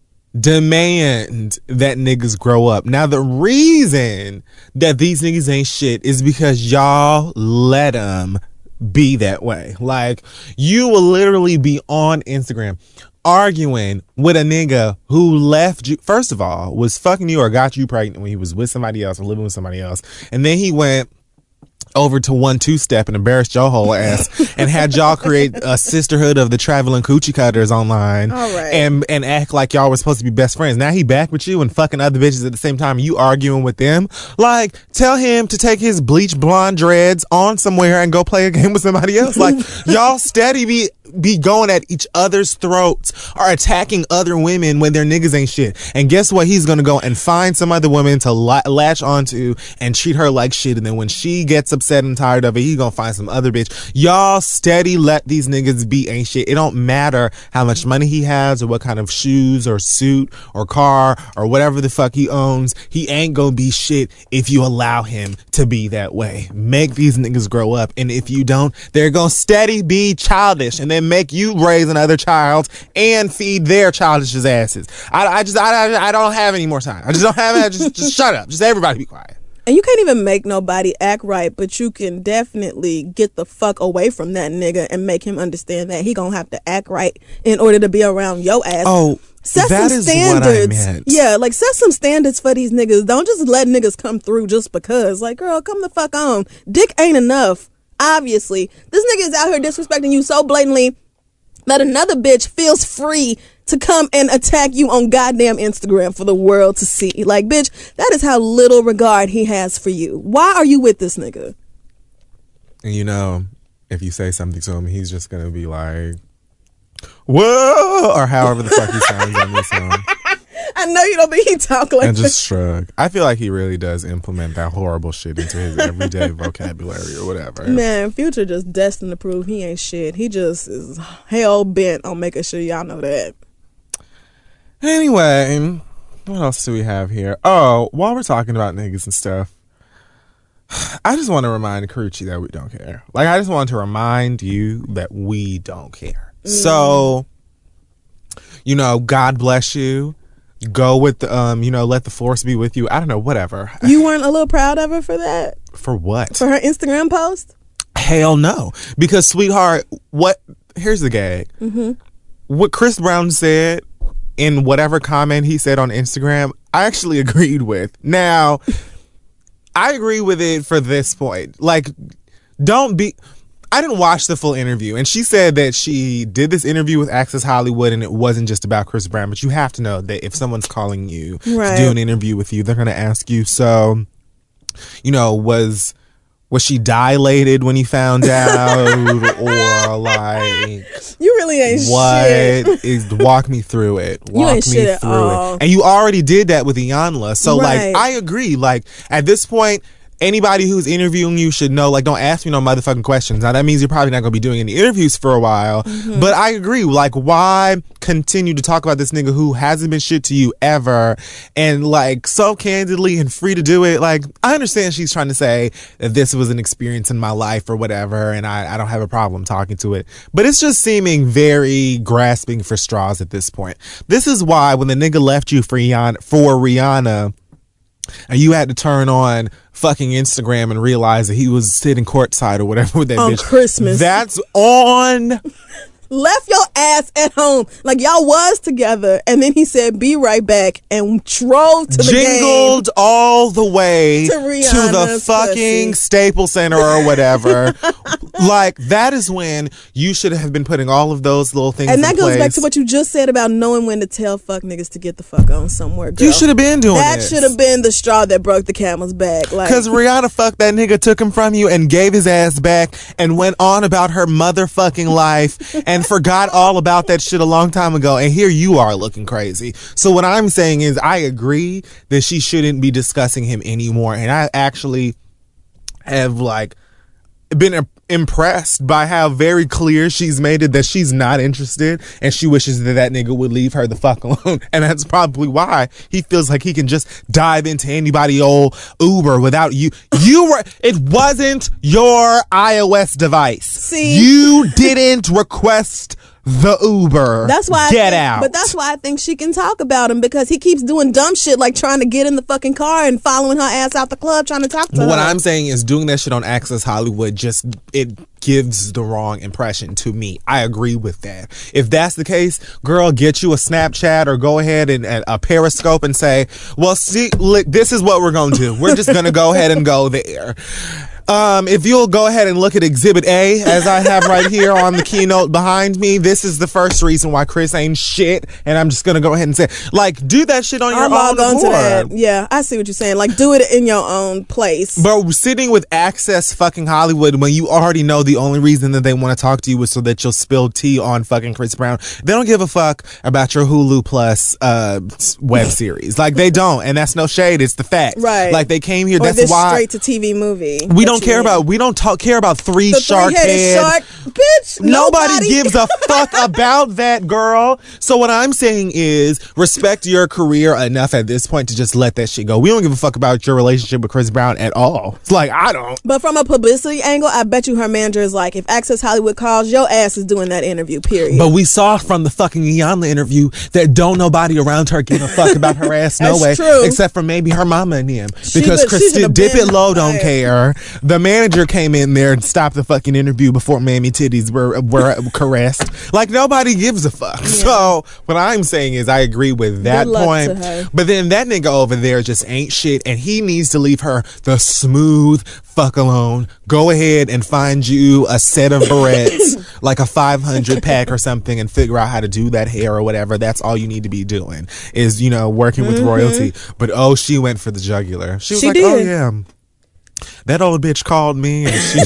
A: demand that niggas grow up. Now, the reason that these niggas ain't shit is because y'all let them be that way. Like, you will literally be on Instagram arguing with a nigga who left you, first of all, was fucking you or got you pregnant when he was with somebody else or living with somebody else, and then he went over to 1-2-step and embarrassed your whole ass and had y'all create a sisterhood of the traveling coochie cutters online.
B: All right.
A: and act like y'all were supposed to be best friends. Now he back with you and fucking other bitches at the same time, you arguing with them. Like, tell him to take his bleach blonde dreads on somewhere and go play a game with somebody else. Like, y'all steady be going at each other's throats or attacking other women when their niggas ain't shit. And guess what? He's gonna go and find some other woman to latch onto and treat her like shit. And then when she gets upset and tired of it, he gonna find some other bitch. Y'all steady let these niggas be ain't shit. It don't matter how much money he has or what kind of shoes or suit or car or whatever the fuck he owns. He ain't gonna be shit if you allow him to be that way. Make these niggas grow up. And if you don't, they're gonna steady be childish and then make you raise another child and feed their childish asses. I don't have any more time. I just don't have it. Just shut up. Just everybody be quiet.
B: And you can't even make nobody act right, but you can definitely get the fuck away from that nigga and make him understand that he gonna have to act right in order to be around your ass.
A: Oh,
B: set
A: that
B: some
A: is
B: standards.
A: what I meant.
B: Yeah, like, set some standards for these niggas. Don't just let niggas come through just because. Like, girl, come the fuck on. Dick ain't enough. Obviously, this nigga is out here disrespecting you so blatantly that another bitch feels free to come and attack you on goddamn Instagram for the world to see. Like, bitch, that is how little regard he has for you. Why are you with this nigga?
A: And if you say something to him, he's just gonna be like, "Whoa," or however the fuck he sounds on this song.
B: I know you don't think he talk like
A: And
B: that.
A: just shrug. I feel like he really does implement that horrible shit into his everyday vocabulary or whatever.
B: Man, Future just destined to prove he ain't shit. He just is hell bent on making sure y'all know that.
A: Anyway, What else do we have here? Oh, while we're talking about niggas and stuff, I just want to remind Karuchi that we don't care. Like, I just want to remind you that we don't care. So, you know, God bless you. Go with the, you know, let the force be with you. I don't know, whatever.
B: You weren't a little proud of her for that?
A: For what?
B: For her Instagram post?
A: Hell no. Because, sweetheart, here's the gag. What Chris Brown said in whatever comment he said on Instagram, I actually agreed with. Now, I agree with it for this point. Like, I didn't watch the full interview, and she said that she did this interview with Access Hollywood and it wasn't just about Chris Brown, but you have to know that if someone's calling you to do an interview with you, they're going to ask you, so, you know, was she dilated when you found out? Or like,
B: you really ain't shit.
A: Walk me through it.
B: You ain't shit at all.
A: And you already did that with Iyanla. So like, I agree. Like, at this point, anybody who's interviewing you should know, like, don't ask me no motherfucking questions. Now, that means you're probably not going to be doing any interviews for a while. But I agree. Like, why continue to talk about this nigga who hasn't been shit to you ever, and, like, so candidly and free to do it? Like, I understand she's trying to say that this was an experience in my life or whatever, and I don't have a problem talking to it. But it's just seeming very grasping for straws at this point. This is why when the nigga left you for Rihanna, and you had to turn on fucking Instagram and realize that he was sitting courtside or whatever with that
B: on
A: bitch.
B: Christmas.
A: That's on.
B: Left your ass at home. Like, y'all was together, and then he said, be right back, and drove to the game.
A: Jingled all the way to the fucking
B: pussy.
A: Staples Center or whatever. Like, that is when you should have been putting all of those little things
B: and
A: in
B: that goes
A: place.
B: back to what you just said about knowing when to tell fuck niggas to get the fuck on somewhere, girl.
A: You should have been doing
B: that.
A: this.
B: Should have been the straw that broke the camel's back. Like,
A: because Rihanna fucked that nigga, took him from you, and gave his ass back, and went on about her motherfucking life, and forgot all about that shit a long time ago. And here you are looking crazy. So what I'm saying is, I agree that she shouldn't be discussing him anymore. And I actually have, like, been impressed by how very clear she's made it that she's not interested, and she wishes that nigga would leave her the fuck alone. And that's probably why he feels like he can just dive into anybody old Uber without you. It wasn't your iOS device.
B: See?
A: You didn't request the Uber.
B: That's why
A: Get out.
B: But that's why I think she can talk about him, because he keeps doing dumb shit like trying to get in the fucking car and following her ass out the club trying to talk to her.
A: What I'm saying is, doing that shit on Access Hollywood it gives the wrong impression to me. I agree with that. If that's the case, girl, get you a Snapchat or go ahead and a Periscope and say, well, see, look, this is what we're going to do. We're just going to go ahead and go there. If you'll go ahead and look at Exhibit A, as I have right here on the keynote behind me, this is the first reason why Chris ain't shit, and I'm just gonna go ahead and say, like, do that shit on your own
B: log on to that.
A: board.
B: Yeah, I see what you're saying. Like, do it in your own place.
A: But sitting with Access fucking Hollywood when you already know the only reason that they want to talk to you is so that you'll spill tea on fucking Chris Brown. They don't give a fuck about your Hulu Plus web series. Like, they don't, and that's no shade. It's the fact.
B: Right.
A: Like, they came here.
B: Or
A: That's
B: this
A: why
B: straight to TV movie.
A: we don't care about. We don't care about three shark head.
B: Shark, bitch.
A: Nobody gives a fuck about that, girl. So what I'm saying is, respect your career enough at this point to just let that shit go. We don't give a fuck about your relationship with Chris Brown at all. It's like, I don't.
B: But from a publicity angle, I bet you her manager is like, if Access Hollywood calls, your ass is doing that interview, period.
A: But we saw from the fucking Iyanla interview that don't nobody around her give a fuck about her ass no way.
B: True.
A: Except for maybe her mama and him. Because
B: she
A: Christine Dip It Low don't
B: right.
A: care. The manager came in there and stopped the fucking interview before Mammy Titties were caressed. Like, nobody gives a fuck. Yeah. So what I'm saying is, I agree with that point. But then that nigga over there just ain't shit, and he needs to leave her the smooth fuck alone. Go ahead and find you a set of barrettes, like a 500 pack or something, and figure out how to do that hair or whatever. That's all you need to be doing is, you know, working with royalty. But oh, she went for the jugular. She was like, did. Oh yeah, that old bitch called me, and she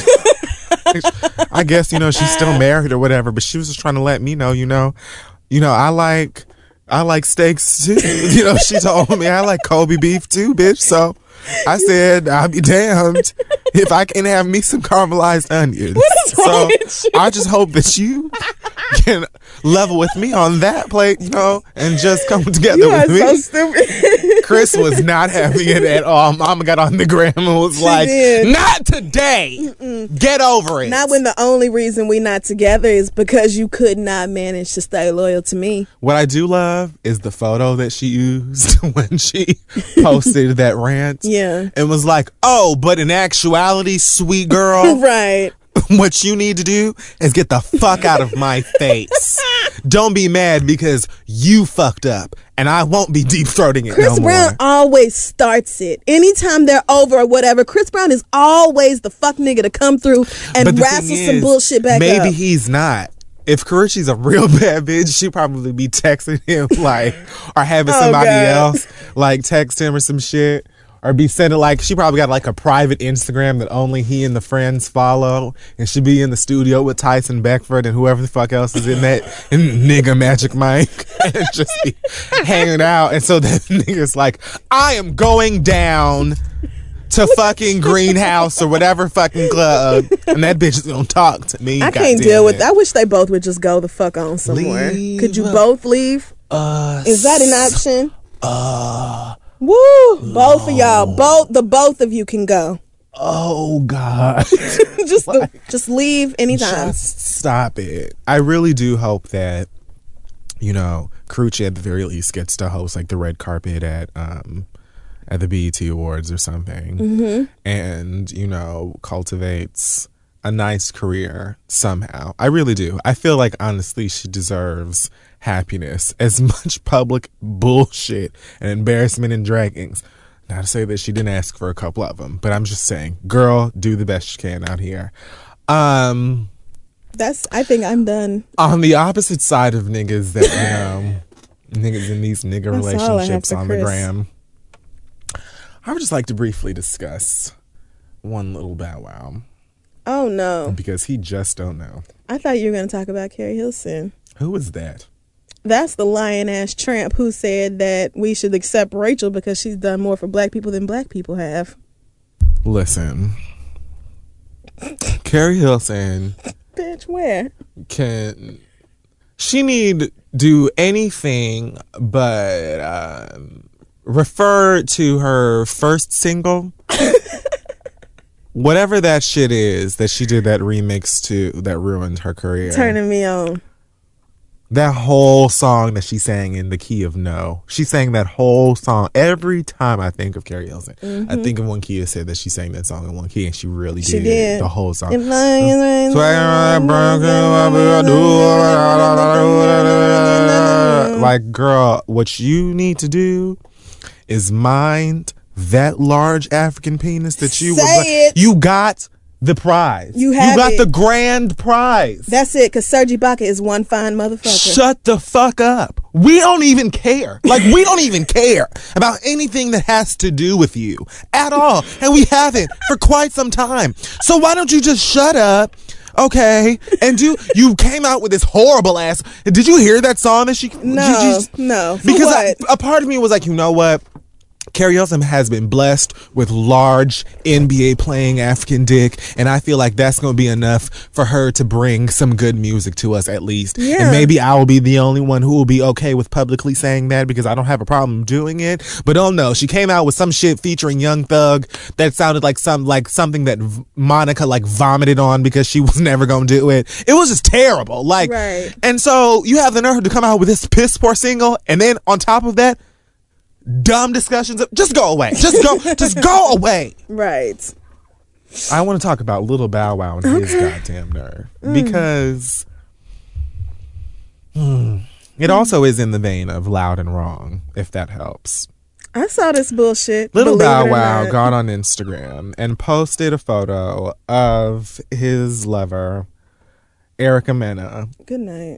A: I guess, you know, she's still married or whatever, but she was just trying to let me know, you know, I like steaks too. You know, she told me I like Kobe beef too, bitch. So I said, I'll be damned if I can have me some caramelized onions.
B: What is wrong with you?
A: I just hope that you can level with me on that plate, and just come together
B: You are
A: with me.
B: so stupid.
A: Chris was not having it at all. Mama got on the gram and was like,
B: did.
A: not today. Get over it.
B: Not when the only reason we not together is because you could not manage to stay loyal to me.
A: What I do love is the photo that she used when she posted that rant.
B: Yeah.
A: And was like, oh, but in actuality, sweet girl,
B: Right.
A: what you need to do is get the fuck out of my face. Don't be mad because you fucked up and I won't be deep throating it
B: Chris
A: no
B: Brown
A: more.
B: always starts it. Anytime they're over or whatever, Chris Brown is always the fuck nigga to come through and
A: But the
B: wrestle
A: thing
B: some
A: is,
B: bullshit back
A: maybe
B: up.
A: he's not. If Karrueche's a real bad bitch, she'd probably be texting him or having somebody
B: God.
A: else text him or some shit. Or be sending she probably got a private Instagram that only he and the friends follow, and she'd be in the studio with Tyson Beckford and whoever the fuck else is in that nigga Magic Mike and just be hanging out. And so that nigga's like, I am going down to fucking Greenhouse or whatever fucking club, and that bitch is gonna talk to me.
B: I can't deal with that. I wish they both would just go the fuck on somewhere. Could you both leave? Is that an option? Woo! Both of y'all. Both of you can go.
A: Oh God.
B: just leave anytime.
A: Just stop it. I really do hope that, Karrueche at the very least gets to host the red carpet at the BET Awards or something. And, cultivates a nice career somehow. I really do. I feel like honestly she deserves happiness. As much public bullshit and embarrassment and draggings. Not to say that she didn't ask for a couple of them, but I'm just saying, girl, do the best you can out here.
B: I think I'm done.
A: On the opposite side of niggas that, niggas in these nigga
B: That's all I have
A: relationships
B: for
A: on the
B: Chris.
A: gram, I would just like to briefly discuss one little Bow Wow.
B: Oh no.
A: Because he just don't know.
B: I thought you were going to talk about Carrie Hilson.
A: Who was that?
B: That's the lion-ass tramp who said that we should accept Rachel because she's done more for black people than black people have.
A: Listen. Carrie Hilson
B: Bitch, where?
A: she need do anything but refer to her first single. Whatever that shit is that she did that remix to that ruined her career.
B: Turning me on.
A: That whole song that she sang in the key of no. She sang that whole song. Every time I think of Carrie Hilson, I think of One Key said that she sang that song in one key, and she really did the whole song. Like, girl, what you need to do is mind that large African penis that you you got the prize. You got the grand prize.
B: That's it, because Serge Ibaka is one fine motherfucker.
A: Shut the fuck up. We don't even care. We don't even care about anything that has to do with you at all. And we haven't for quite some time. So why don't you just shut up? Okay. And you came out with this horrible ass. Did you hear that song that she?
B: No.
A: Because a part of me was like, you know what? Carrie Hilson has been blessed with large NBA playing African dick, and I feel like that's going to be enough for her to bring some good music to us at least.
B: Yeah.
A: And maybe I will be the only one who will be okay with publicly saying that because I don't have a problem doing it. But oh no, she came out with some shit featuring Young Thug that sounded like something that Monica vomited on because she was never going to do it. It was just terrible.
B: Right.
A: And so you have the nerve to come out with this piss poor single, and then on top of that, dumb discussions of just go away. Just go away.
B: Right.
A: I want to talk about Little Bow Wow and his goddamn nerve. Because it also is in the vein of Loud and Wrong, if that helps.
B: I saw this bullshit.
A: Little Bow Wow got on Instagram and posted a photo of his lover, Erica Mena.
B: Good night.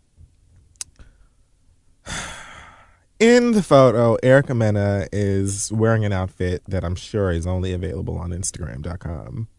A: In the photo, Erica Mena is wearing an outfit that I'm sure is only available on Instagram.com.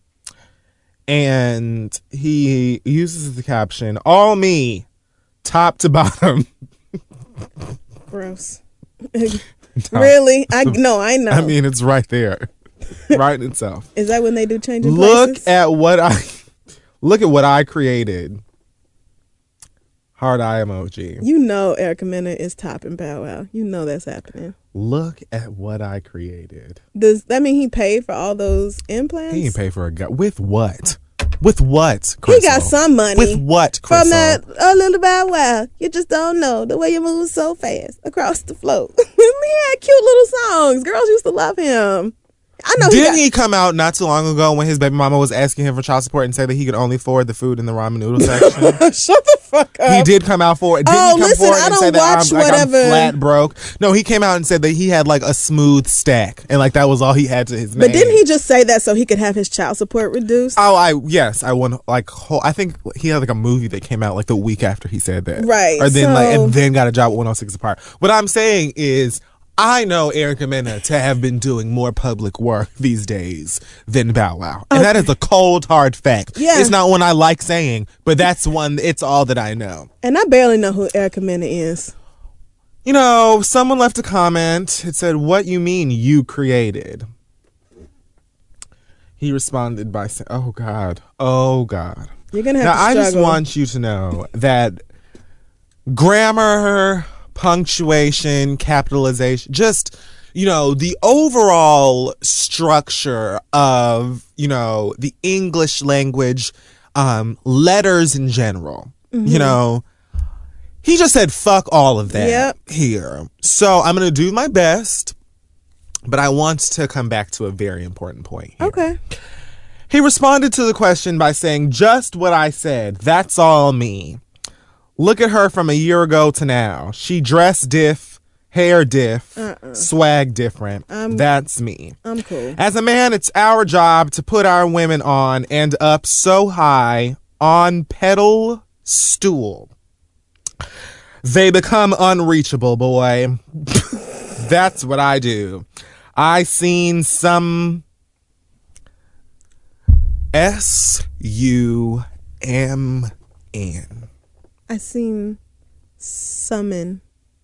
A: And he uses the caption, all me, top to bottom.
B: Gross. Really? I know.
A: I mean, it's right there. Right in itself.
B: Is that when they do change of
A: Look
B: places?
A: at what I created Heart eye emoji.
B: You know Erica Mena is topping Bow Wow. You know that's happening.
A: Look at what I created.
B: Does that mean he paid for all those implants?
A: He didn't pay for a guy. With what? With what, Crystal?
B: He got some money.
A: With what, Crystal?
B: From that little Bow Wow. You just don't know the way you move so fast across the floor. He had cute little songs. Girls used to love him. I know.
A: Didn't he come out not too long ago when his baby mama was asking him for child support and say that he could only afford the food in the ramen noodle section?
B: Shut the fuck up.
A: He did come out for it. Didn't he come forward and say that I'm flat broke? No, he came out and said that he had like a smooth stack and like that was all he had to his name.
B: But didn't he just say that so he could have his child support reduced?
A: Oh, I want like I think he had like a movie that came out like the week after he said that,
B: right?
A: Or then and then got a job at 106 Apart. What I'm saying is, I know Erica Mena to have been doing more public work these days than Bow Wow. And that is a cold, hard fact.
B: Yeah.
A: It's not one I like saying, but that's one, it's all that I know.
B: And I barely know who Erica Mena is.
A: You know, someone left a comment. It said, "What you mean you created?" He responded by saying, oh God.
B: You're going to have to struggle.
A: Now, I just want you to know that grammar, punctuation, capitalization, just, you know, the overall structure of, you know, the English language, letters in general, you know, he just said fuck all of that here. So I'm going to do my best, but I want to come back to a very important point here.
B: Okay.
A: He responded to the question by saying, just what I said, that's all me. Look at her from a year ago to now. She dress diff, hair diff, swag different. That's me.
B: I'm cool.
A: As a man, it's our job to put our women on and up so high on pedal stool. They become unreachable, boy. That's what I do. I seen some SUMN.
B: I seen summon.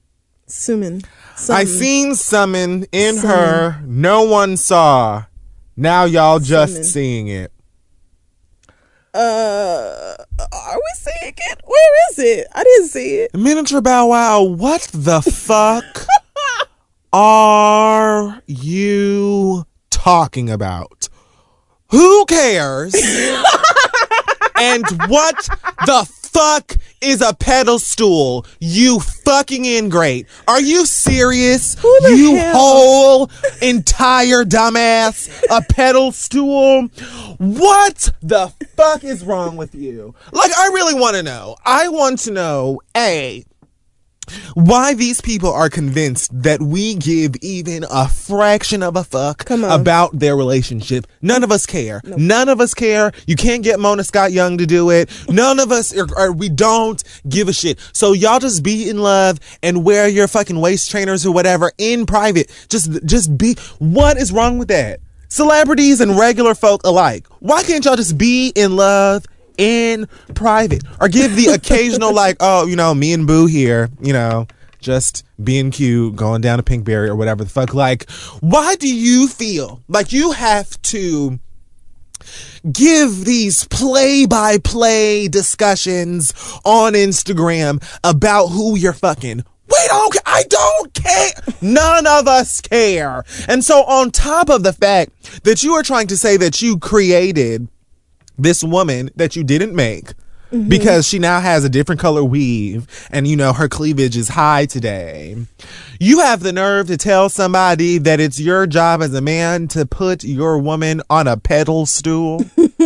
A: I seen summon in her. No one saw. Now y'all just seeing it.
B: Are we seeing it? Where is it? I didn't see it.
A: Miniature Bow Wow, what the fuck are you talking about? Who cares? And what the fuck is a pedal stool? You fucking ingrate. Are you serious? You whole entire dumbass. A pedal stool? What the fuck is wrong with you? Like, I really want to know. I want to know, A, why these people are convinced that we give even a fraction of a fuck about their relationship. None of us care. Nope. None of us care. You can't get Mona Scott Young to do it. None of us, or we don't give a shit. So y'all just be in love and wear your fucking waist trainers or whatever in private. Just be. What is wrong with that? Celebrities and regular folk alike. Why can't y'all just be in love in private, or give the occasional like, oh, you know, me and Boo here, you know, just being cute, going down to Pinkberry or whatever the fuck. Like, why do you feel like you have to give these play-by-play discussions on Instagram about who you're fucking? I don't care. None of us care. And so on top of the fact that you are trying to say that you created this woman that you didn't make because she now has a different color weave and, you know, her cleavage is high today. You have the nerve to tell somebody that it's your job as a man to put your woman on a pedal stool.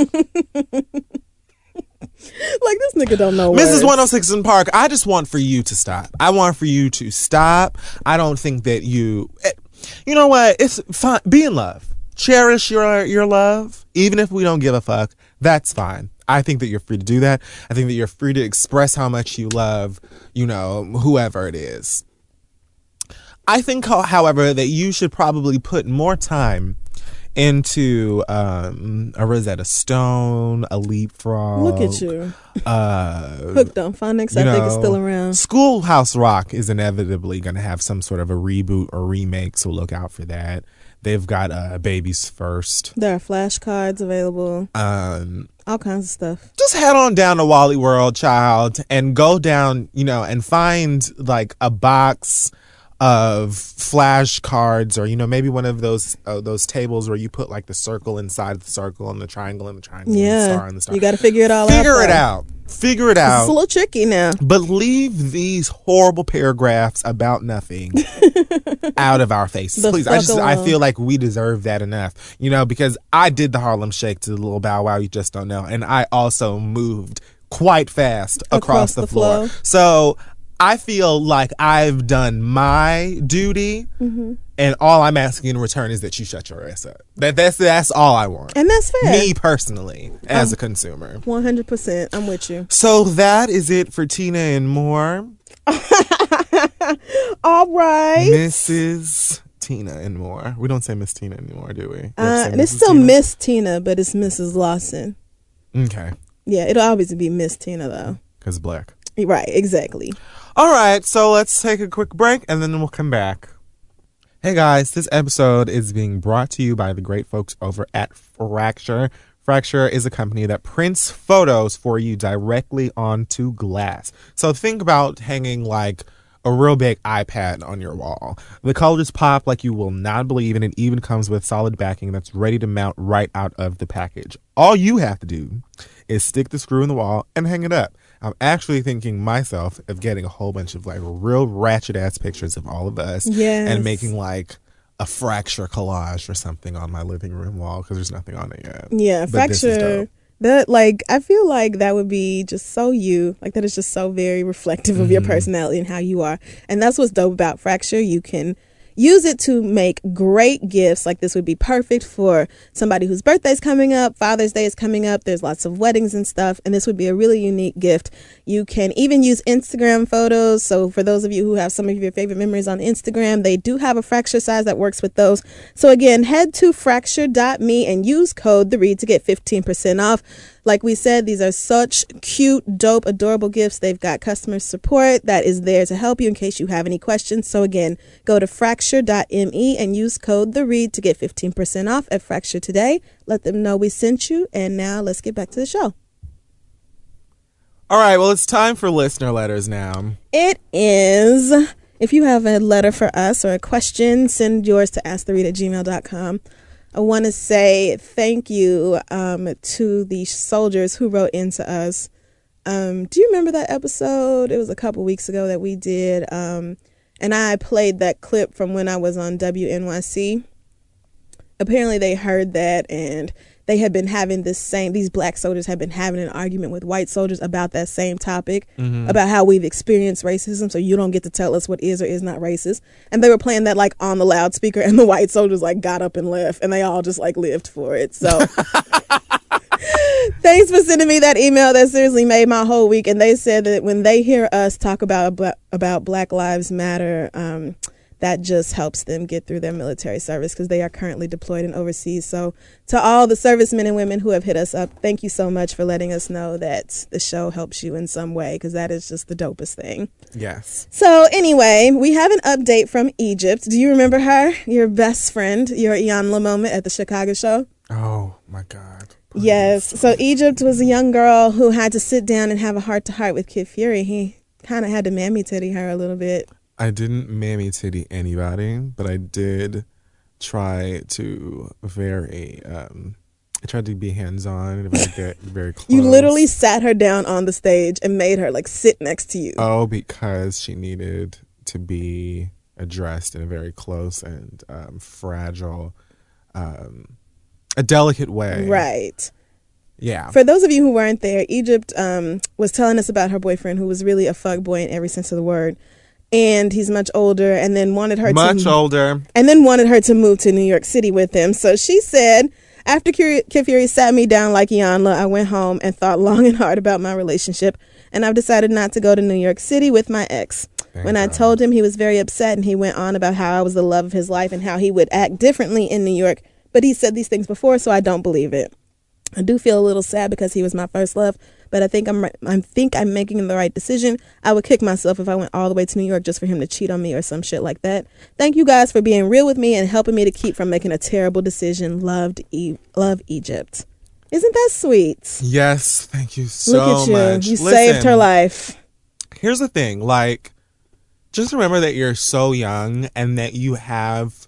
B: Like, this nigga don't know
A: Mrs.
B: words.
A: 106 in Park, I just want for you to stop. I want for you to stop. I don't think that you know what? It's fine. Be in love. Cherish your love. Even if we don't give a fuck, that's fine. I think that you're free to do that. I think that you're free to express how much you love, you know, whoever it is. I think, however, that you should probably put more time into a Rosetta Stone, a Leapfrog.
B: Look at you. Hooked on phonics. I think it's still around.
A: Schoolhouse Rock is inevitably going to have some sort of a reboot or remake, so look out for that. They've got Babies First.
B: There are flashcards available. All kinds of stuff.
A: Just head on down to Wally World, child, and go down, and find like a box of flashcards, or maybe one of those tables where you put like the circle inside the circle and the triangle and the triangle and the star and the star.
B: You got to figure it all out.
A: Figure it out.
B: It's a little tricky now.
A: But leave these horrible paragraphs about nothing out of our faces, please. I feel like we deserve that enough, because I did the Harlem Shake to the Little Bow Wow, you just don't know, and I also moved quite fast across the floor. So I feel like I've done my duty, and all I'm asking in return is that you shut your ass up. That's all I want.
B: And that's fair.
A: Me personally, as a consumer.
B: 100%. I'm with you.
A: So that is it for Tina and More.
B: All right.
A: Mrs. Tina and More. We don't say Miss Tina anymore, do we?
B: It's still Tina? Miss Tina, but it's Mrs. Lawson.
A: Okay.
B: Yeah, it'll always be Miss Tina, though.
A: Because black.
B: Right, exactly.
A: All right, so let's take a quick break and then we'll come back. Hey guys, this episode is being brought to you by the great folks over at Fracture. Fracture is a company that prints photos for you directly onto glass. So think about hanging like a real big iPad on your wall. The colors pop like you will not believe, and it even comes with solid backing that's ready to mount right out of the package. All you have to do is stick the screw in the wall and hang it up. I'm actually thinking myself of getting a whole bunch of like real ratchet ass pictures of all of us and making like a Fracture collage or something on my living room wall because there's nothing on it yet.
B: Yeah, but Fracture. I feel like that would be just so you. Like that is just so very reflective of your personality and how you are. And that's what's dope about Fracture. You can use it to make great gifts. Like this would be perfect for somebody whose birthday's coming up, Father's Day is coming up. There's lots of weddings and stuff, and this would be a really unique gift. You can even use Instagram photos. So for those of you who have some of your favorite memories on Instagram, they do have a Fracture size that works with those. So again, head to fracture.me and use code TheRead to get 15% off. Like we said, these are such cute, dope, adorable gifts. They've got customer support that is there to help you in case you have any questions. So again, go to fracture.me and use code TheRead to get 15% off at Fracture today. Let them know we sent you. And now let's get back to the show.
A: All right, well, it's time for listener letters now.
B: It is. If you have a letter for us or a question, send yours to asktheread@gmail.com. I want to say thank you to the soldiers who wrote into us. Do you remember that episode? It was a couple weeks ago that we did. And I played that clip from when I was on WNYC. Apparently they heard that and they had been having these black soldiers had been having an argument with white soldiers about that same topic, about how we've experienced racism, so you don't get to tell us what is or is not racist. And they were playing that like on the loudspeaker, and the white soldiers like got up and left, and they all just like lived for it. So thanks for sending me that email. That seriously made my whole week. And they said that when they hear us talk about Black Lives Matter, that just helps them get through their military service because they are currently deployed and overseas. So to all the servicemen and women who have hit us up, thank you so much for letting us know that the show helps you in some way, because that is just the dopest thing.
A: Yes.
B: So anyway, we have an update from Egypt. Do you remember her? Your best friend, your Iyanla moment at the Chicago show?
A: Oh, my God. Please.
B: Yes. So Egypt was a young girl who had to sit down and have a heart-to-heart with Kid Fury. He kind of had to mammy-titty her a little bit.
A: I didn't mammy titty anybody, but I did try to I tried to be hands-on and get very close.
B: You literally sat her down on the stage and made her like sit next to you.
A: Oh, because she needed to be addressed in a very close and fragile, a delicate way.
B: Right.
A: Yeah.
B: For those of you who weren't there, Egypt was telling us about her boyfriend, who was really a fuckboy in every sense of the word. And he's much older, and then wanted her to move to New York City with him. So she said, after Kid Fury sat me down like Iyanla, I went home and thought long and hard about my relationship, and I've decided not to go to New York City with my ex. When I told him, he was very upset, and he went on about how I was the love of his life and how he would act differently in New York but he said these things before, so I don't believe it. I do feel a little sad because he was my first love, but I think I'm making the right decision. I would kick myself if I went all the way to New York just for him to cheat on me or some shit like that. Thank you guys for being real with me and helping me to keep from making a terrible decision. Love Egypt. Isn't that sweet?
A: Yes, thank you so
B: much. Look at you.
A: much.
B: You saved her life.
A: Here's the thing, like, just remember that you're so young and that you have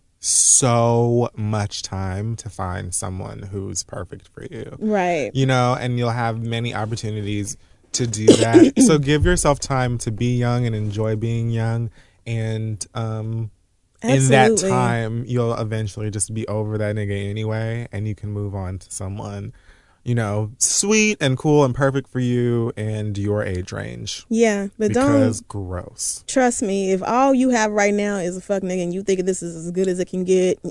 A: so much time to find someone who's perfect for you.
B: Right.
A: You know, and you'll have many opportunities to do that. So give yourself time to be young and enjoy being young. And in that time, you'll eventually just be over that nigga anyway. And you can move on to someone, you know, sweet and cool and perfect for you and your age range.
B: Yeah, but
A: because gross.
B: Trust me, if all you have right now is a fuck nigga and you think this is as good as it can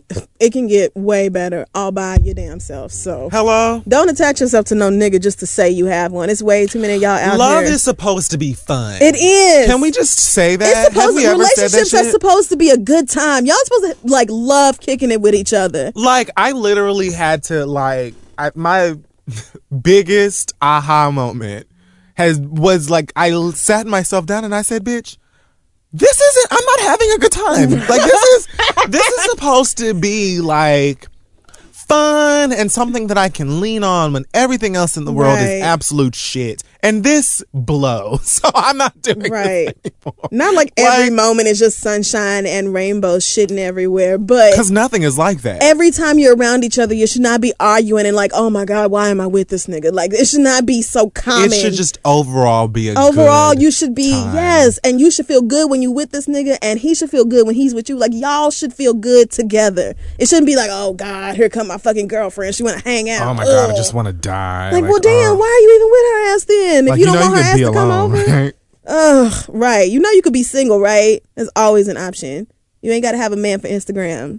B: get way better all by your damn self. So
A: hello,
B: don't attach yourself to no nigga just to say you have one. It's way too many of y'all out
A: Love
B: here.
A: is supposed to be fun.
B: It is.
A: Can we just say that?
B: It's supposed to, relationships are supposed to be a good time. Y'all supposed to like love kicking it with each other.
A: Like I literally had to my biggest aha moment was like I sat myself down and I said, bitch, I'm not having a good time. Like this is supposed to be like fun and something that I can lean on when everything else in the world is absolute shit. And this blows. So I'm not doing this anymore.
B: Not like every moment is just sunshine and rainbows shitting everywhere, but
A: because nothing is like that.
B: Every time you're around each other, you should not be arguing and like, oh my God, why am I with this nigga? Like it should not be so common.
A: It should just overall be a
B: you should be time. Yes, and you should feel good when you with this nigga, and he should feel good when he's with you. Like y'all should feel good together. It shouldn't be like, oh God, here come my fucking girlfriend. She want to hang out.
A: Oh my God, I just want to die.
B: Like well, damn, why are you even with her ass then? If you don't want her ass to come over,
A: right?
B: Ugh, right. You know you could be single, right? That's always an option. You ain't got to have a man for Instagram.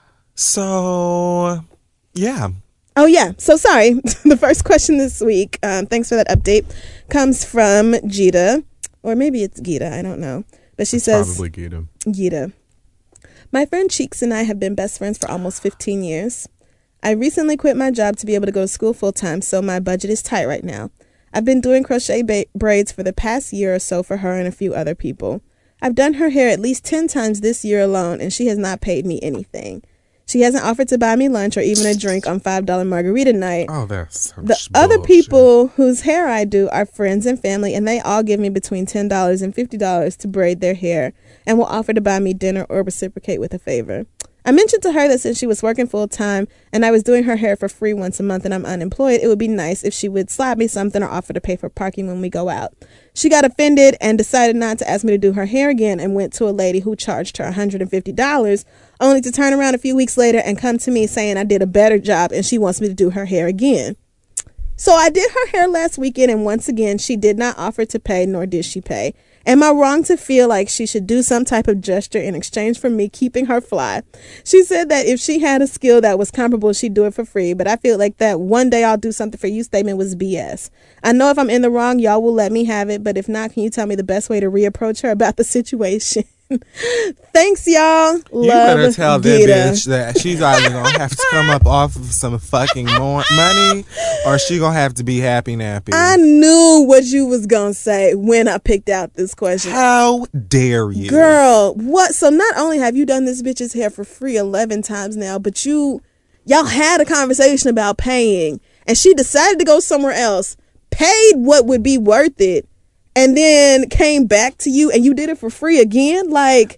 A: So, yeah.
B: Oh, yeah. So, sorry. The first question this week, thanks for that update, comes from Gita. Or maybe it's Gita. I don't know. But she says...
A: Probably Gita.
B: Gita. My friend Cheeks and I have been best friends for almost 15 years. I recently quit my job to be able to go to school full time, so my budget is tight right now. I've been doing crochet braids for the past year or so for her and a few other people. I've done her hair at least 10 times this year alone, and she has not paid me anything. She hasn't offered to buy me lunch or even a drink on $5 margarita night.
A: Oh, that's some
B: The other people whose hair I do are friends and family, and they all give me between $10 and $50 to braid their hair and will offer to buy me dinner or reciprocate with a favor. I mentioned to her that since she was working full time and I was doing her hair for free once a month and I'm unemployed, it would be nice if she would slap me something or offer to pay for parking when we go out. She got offended and decided not to ask me to do her hair again and went to a lady who charged her $150, only to turn around a few weeks later and come to me saying I did a better job and she wants me to do her hair again. So I did her hair last weekend, and once again, she did not offer to pay, nor did she pay. Am I wrong to feel like she should do some type of gesture in exchange for me keeping her fly? She said that if she had a skill that was comparable, she'd do it for free, but I feel like that one day I'll do something for you statement was BS. I know if I'm in the wrong, y'all will let me have it, but if not, can you tell me the best way to reapproach her about the situation? Thanks, y'all.
A: You better tell that bitch that she's either gonna have to come up off of some fucking more money, or she gonna have to be happy nappy.
B: I knew what you was gonna say when I picked out this question.
A: How dare you,
B: girl? What? So not only have you done this bitch's hair for free 11 times now, but y'all had a conversation about paying, and she decided to go somewhere else, paid what would be worth it, and then came back to you and you did it for free again? Like,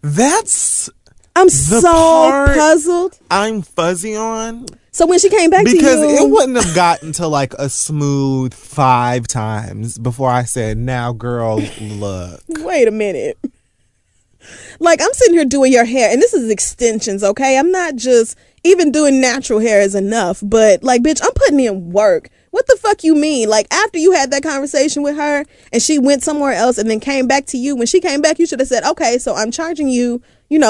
B: I'm so puzzled.
A: I'm fuzzy on.
B: So when she came back to you,
A: because it wouldn't have gotten to like a smooth 5 times before I said, now girl, look.
B: Wait a minute. Like, I'm sitting here doing your hair, and this is extensions, okay? I'm not just, even doing natural hair is enough, but like, bitch, I'm putting in work. What the fuck you mean? Like, after you had that conversation with her and she went somewhere else and then came back to you, when she came back, you should have said, okay, so I'm charging you,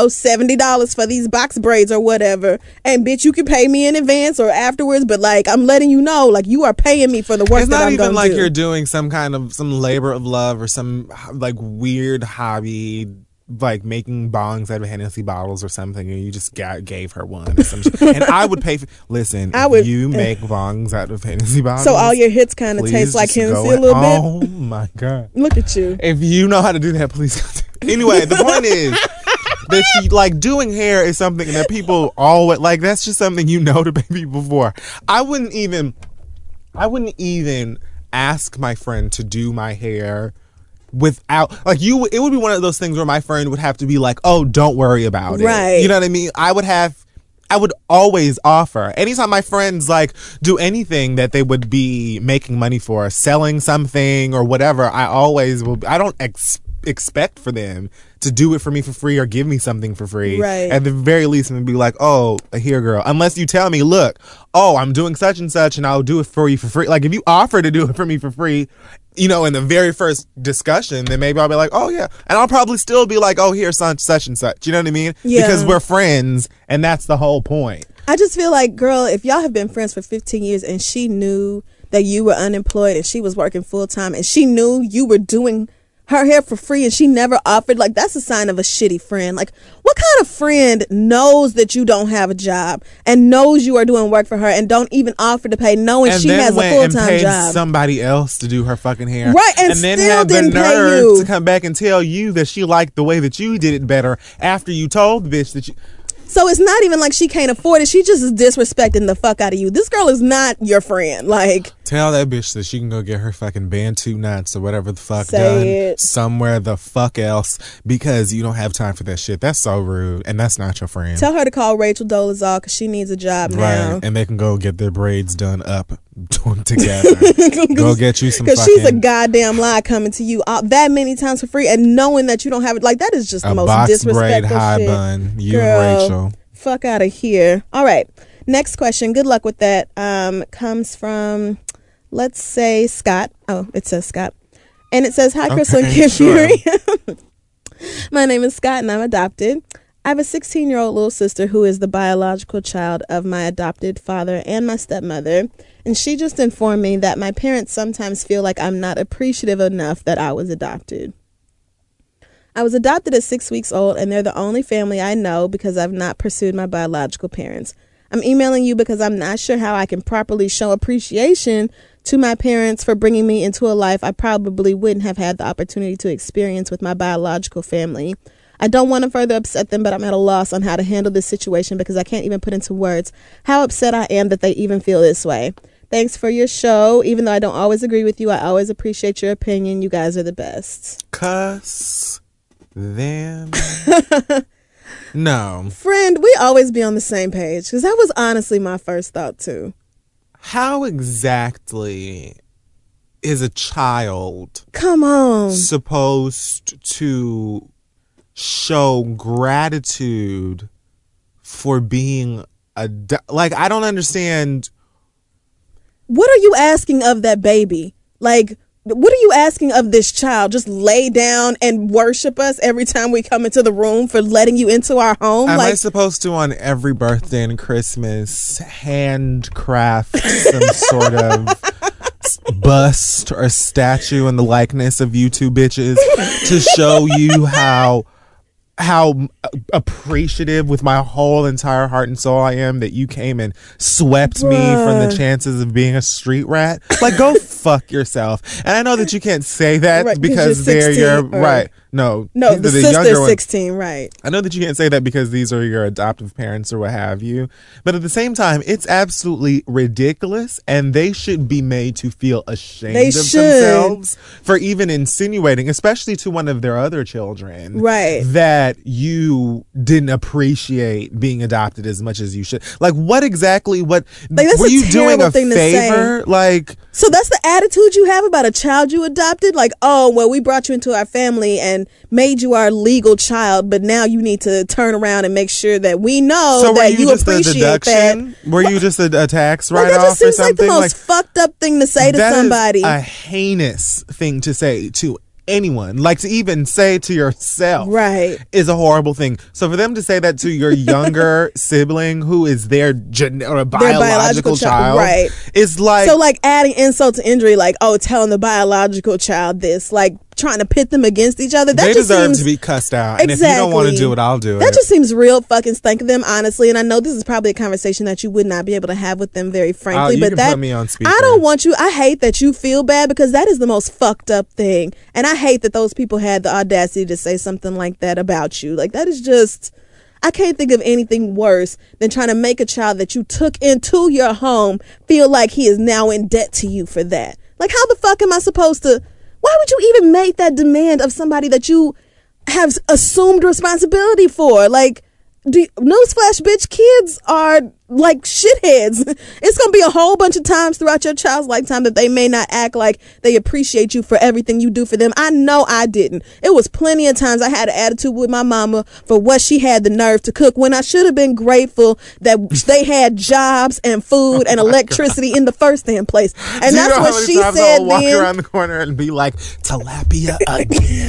B: $70 for these box braids or whatever. And bitch, you can pay me in advance or afterwards, but like, I'm letting you know, like, you are paying me for the work that I'm going to do. It's not even
A: like you're doing some labor of love or some like weird hobby like making bongs out of Hennessy bottles or something, and you just gave her one or some shit. And I would pay for. Listen, if you make bongs out of Hennessy bottles,
B: so all your hits kind of taste like Hennessy a little bit.
A: Oh my god!
B: Look at you.
A: If you know how to do that, please. Anyway, the point is that she like doing hair is something that people always like. That's just something you know to pay people for. I wouldn't even ask my friend to do my hair without like you. It would be one of those things where my friend would have to be like, "Oh, don't worry about it."
B: Right.
A: You know what I mean? I would always offer. Anytime my friends like do anything that they would be making money for, selling something or whatever, I always will. I don't expect for them to do it for me for free or give me something for free.
B: Right.
A: At the very least, I'm gonna be like, "Oh, here, girl." Unless you tell me, "Look, oh, I'm doing such and such, and I'll do it for you for free." Like if you offer to do it for me for free, you know, in the very first discussion, then maybe I'll be like, "Oh yeah," and I'll probably still be like, "Oh, here's such and such." You know what I mean?
B: Yeah.
A: Because we're friends, and that's the whole point.
B: I just feel like, girl, if y'all have been friends for 15 years and she knew that you were unemployed and she was working full time and she knew you were doing her hair for free and she never offered, like that's a sign of a shitty friend. Like what kind of friend knows that you don't have a job and knows you are doing work for her and don't even offer to pay knowing
A: And
B: she
A: then
B: has a
A: went and
B: full-time
A: paid
B: job?
A: somebody else to do her fucking hair.
B: Right, and
A: then
B: still
A: had the
B: didn't pay
A: nerve
B: you.
A: to come back and tell you that she liked the way that you did it better after you told the bitch that you.
B: So it's not even like she can't afford it. She just is disrespecting the fuck out of you. This girl is not your friend. Like,
A: tell that bitch that she can go get her fucking Bantu nuts or whatever the fuck
B: Say
A: done
B: it.
A: somewhere the fuck else because you don't have time for that shit. That's so rude, and that's not your friend.
B: tell her to call Rachel Dolezal because she needs a job now.
A: Right, and they can go get their braids done up together. Go get you some
B: Because
A: fucking
B: she's a goddamn lie coming to you that many times for free and knowing that you don't have it. Like, that is just the
A: a
B: most
A: box braid
B: disrespectful
A: high
B: shit.
A: bun. You
B: Girl,
A: and Rachel.
B: Fuck out of here. All right. Next question. Good luck with that. Comes from, let's say, Scott. Oh, it says Scott. And it says, "Hi, Crystal and Kid Fury. My name is Scott and I'm adopted. I have a 16-year-old little sister who is the biological child of my adopted father and my stepmother. And she just informed me that my parents sometimes feel like I'm not appreciative enough that I was adopted. I was adopted at 6 weeks old, and they're the only family I know because I've not pursued my biological parents. I'm emailing you because I'm not sure how I can properly show appreciation to my parents for bringing me into a life I probably wouldn't have had the opportunity to experience with my biological family. I don't want to further upset them, but I'm at a loss on how to handle this situation because I can't even put into words how upset I am that they even feel this way. Thanks for your show. Even though I don't always agree with you, I always appreciate your opinion. You guys are the best."
A: Cuss them. No.
B: Friend, we always be on the same page because that was honestly my first thought too.
A: How exactly is a child
B: Come on.
A: supposed to show gratitude for being like, I don't understand.
B: What are you asking of that baby? Like, what are you asking of this child? Just lay down and worship us every time we come into the room for letting you into our home?
A: Am I
B: Like,
A: supposed to, on every birthday and Christmas, handcraft some sort of bust or statue in the likeness of you two bitches to show you how appreciative with my whole entire heart and soul I am that you came and swept me from the chances of being a street rat? Like, go fuck yourself. And I know that you can't say that
B: Right, 'cause
A: because
B: you're
A: they're
B: 16,
A: your
B: or-
A: right. No,
B: no,
A: these
B: the
A: are younger
B: sister's
A: ones.
B: 16, right?
A: I know that you can't say that because these are your adoptive parents or what have you. But at the same time, it's absolutely ridiculous, and they should be made to feel ashamed
B: They
A: of
B: should.
A: themselves for even insinuating, especially to one of their other children,
B: Right.
A: that you didn't appreciate being adopted as much as you should. Like, what exactly? What
B: Like, that's
A: were
B: a
A: you doing
B: terrible
A: a
B: thing to say.
A: favor? Like,
B: So that's the attitude you have about a child you adopted? Like, oh, well, we brought you into our family and made you our legal child, but now you need to turn around and make sure that we know
A: so were
B: that
A: you
B: you
A: just a
B: appreciate that.
A: deduction? Were you just a tax
B: Like,
A: write
B: that
A: off
B: just
A: or
B: seems like the
A: something?
B: most fucked up thing to say to
A: That is
B: somebody.
A: a heinous thing to say to anyone. Like, to even say to yourself,
B: Right.
A: is a horrible thing. So for them to say that to your younger sibling, who is their biological child,
B: right,
A: is like,
B: so like adding insult to injury, like, oh, telling the biological child this, like trying to pit them against each other. That
A: they
B: just
A: deserve
B: seems,
A: to be cussed out. And if you don't want to do it, I'll do it.
B: That just seems real fucking stank of them, honestly. And I know this is probably a conversation that you would not be able to have with them very frankly.
A: You
B: but
A: can
B: that
A: put me on speaker.
B: I don't want you. I hate that you feel bad because that is the most fucked up thing. And I hate that those people had the audacity to say something like that about you. Like, that is just, I can't think of anything worse than trying to make a child that you took into your home feel like he is now in debt to you for that. Like, how the fuck am I supposed to, why would you even make that demand of somebody that you have assumed responsibility for? Like, newsflash, bitch, kids are like shitheads. It's gonna be a whole bunch of times throughout your child's lifetime that they may not act like they appreciate you for everything you do for them. I know I didn't. It was plenty of times I had an attitude with my mama for what she had the nerve to cook when I should have been grateful that they had jobs and food and electricity in the first damn place. And that's what she said then.
A: Walk around the corner and be like, tilapia again.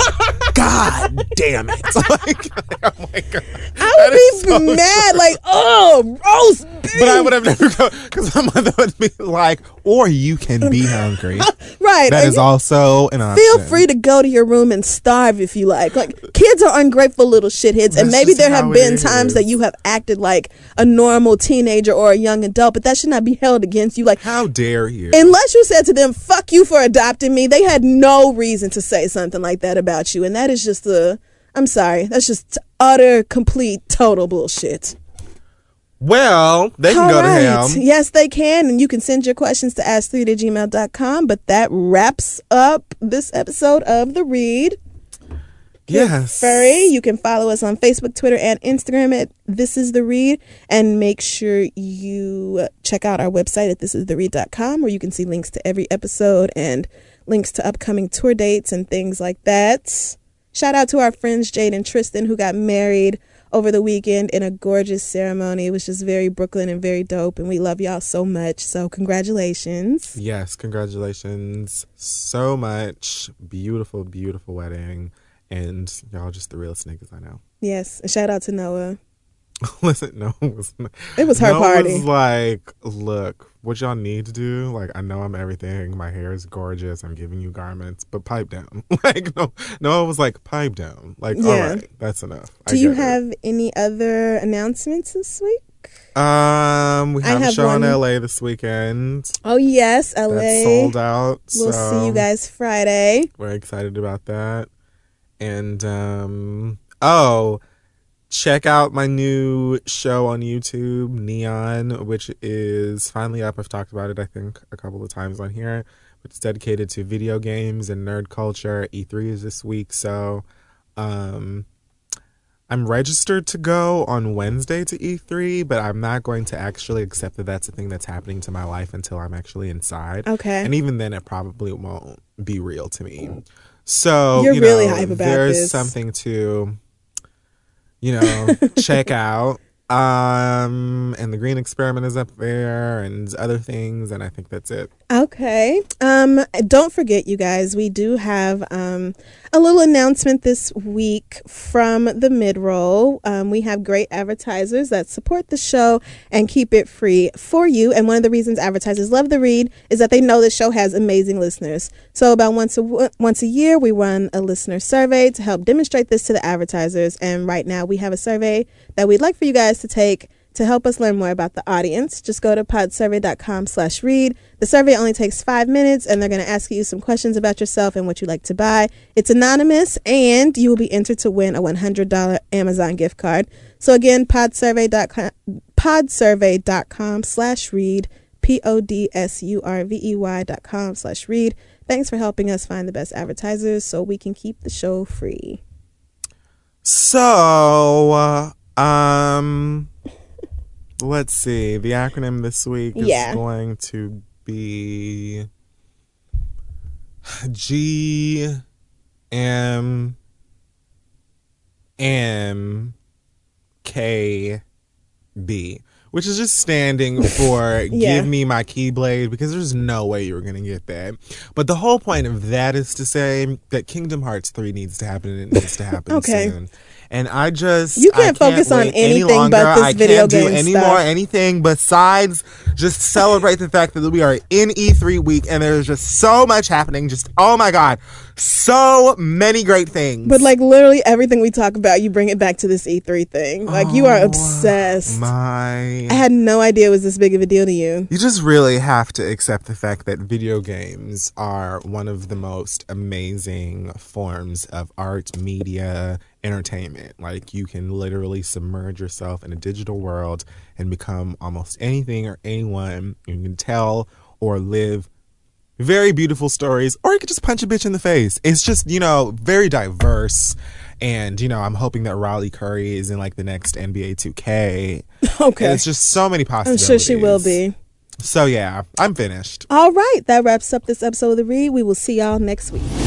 A: God damn it. Like, oh my God.
B: I would be mad, like, oh, roast beef.
A: But I would have never go, because my mother would be like, or you can be hungry.
B: Right.
A: That is also an option.
B: Feel free to go to your room and starve if you like. Like, kids are ungrateful little shitheads. And maybe there have been times that you have acted like a normal teenager or a young adult, but that should not be held against you. Like,
A: how dare you?
B: Unless you said to them, fuck you for adopting me, they had no reason to say something like that about you. And that is just I'm sorry, that's just utter, complete, total bullshit.
A: Well, they can go to hell.
B: Yes, they can. And you can send your questions to ask3@gmail.com. But that wraps up this episode of The Read.
A: Yes.
B: Furry. You can follow us on Facebook, Twitter, and Instagram at This Is The Read. And make sure you check out our website at thisistheread.com, where you can see links to every episode and links to upcoming tour dates and things like that. Shout out to our friends Jade and Tristan, who got married over the weekend in a gorgeous ceremony. It was just very Brooklyn and very dope, and we love y'all so much. So congratulations.
A: Yes, congratulations so much. Beautiful, beautiful wedding. And y'all just the realest niggas I know.
B: Yes, and shout out to Noah.
A: Listen,
B: it was her party.
A: Was like, look, what y'all need to do, like, I know I'm everything. My hair is gorgeous. I'm giving you garments, but pipe down. Like, no, it was like, pipe down. Like, yeah. All right, that's enough.
B: Do you have any other announcements this week?
A: We have a show in LA this weekend.
B: Oh yes, LA.
A: That's sold out.
B: We'll see you guys Friday.
A: We're excited about that. And check out my new show on YouTube, Neon, which is finally up. I've talked about it, I think, a couple of times on here. It's dedicated to video games and nerd culture. E3 is this week, so I'm registered to go on Wednesday to E3, but I'm not going to actually accept that that's a thing that's happening to my life until I'm actually inside.
B: Okay.
A: And even then, it probably won't be real to me. So,
B: you're really hype about
A: there's
B: this.
A: something to, check out. And the Green Experiment is up there and other things, and I think that's it.
B: Okay. Don't forget, you guys, we do have a little announcement this week from the Midroll. We have great advertisers that support the show and keep it free for you. And one of the reasons advertisers love The Read is that they know the show has amazing listeners. So about once a year, we run a listener survey to help demonstrate this to the advertisers. And right now we have a survey that we'd like for you guys to take to help us learn more about the audience. Just go to podsurvey.com/read. The survey only takes 5 minutes, and they're going to ask you some questions about yourself and what you like to buy. It's anonymous, and you will be entered to win a $100 Amazon gift card. So again, podsurvey.com/read, podsurvey.com/read. Thanks for helping us find the best advertisers so we can keep the show free.
A: So, let's see. The acronym this week is going to be GMMKB, which is just standing for Give Me My Keyblade, because there's no way you were going to get that. But the whole point of that is to say that Kingdom Hearts 3 needs to happen, and it needs to happen soon. And I just
B: You can't focus on
A: wait any
B: anything but
A: longer.
B: this
A: I
B: video
A: can't do
B: game
A: any
B: stuff.
A: more anything besides just celebrate the fact that we are in E3 week and there's just so much happening. Just, oh my God, so many great things.
B: But like literally everything we talk about, you bring it back to this E3 thing. Like you are obsessed. I had no idea it was this big of a deal to you.
A: You just really have to accept the fact that video games are one of the most amazing forms of art, media, entertainment. Like you can literally submerge yourself in a digital world and become almost anything or anyone. You can tell or live very beautiful stories, or you could just punch a bitch in the face. It's just, very diverse. And, I'm hoping that Riley Curry is in like the next NBA 2K.
B: Okay.
A: And it's just so many
B: I'm
A: possibilities.
B: sure she will be.
A: So yeah, I'm finished.
B: All right. That wraps up this episode of The Read. We will see y'all next week.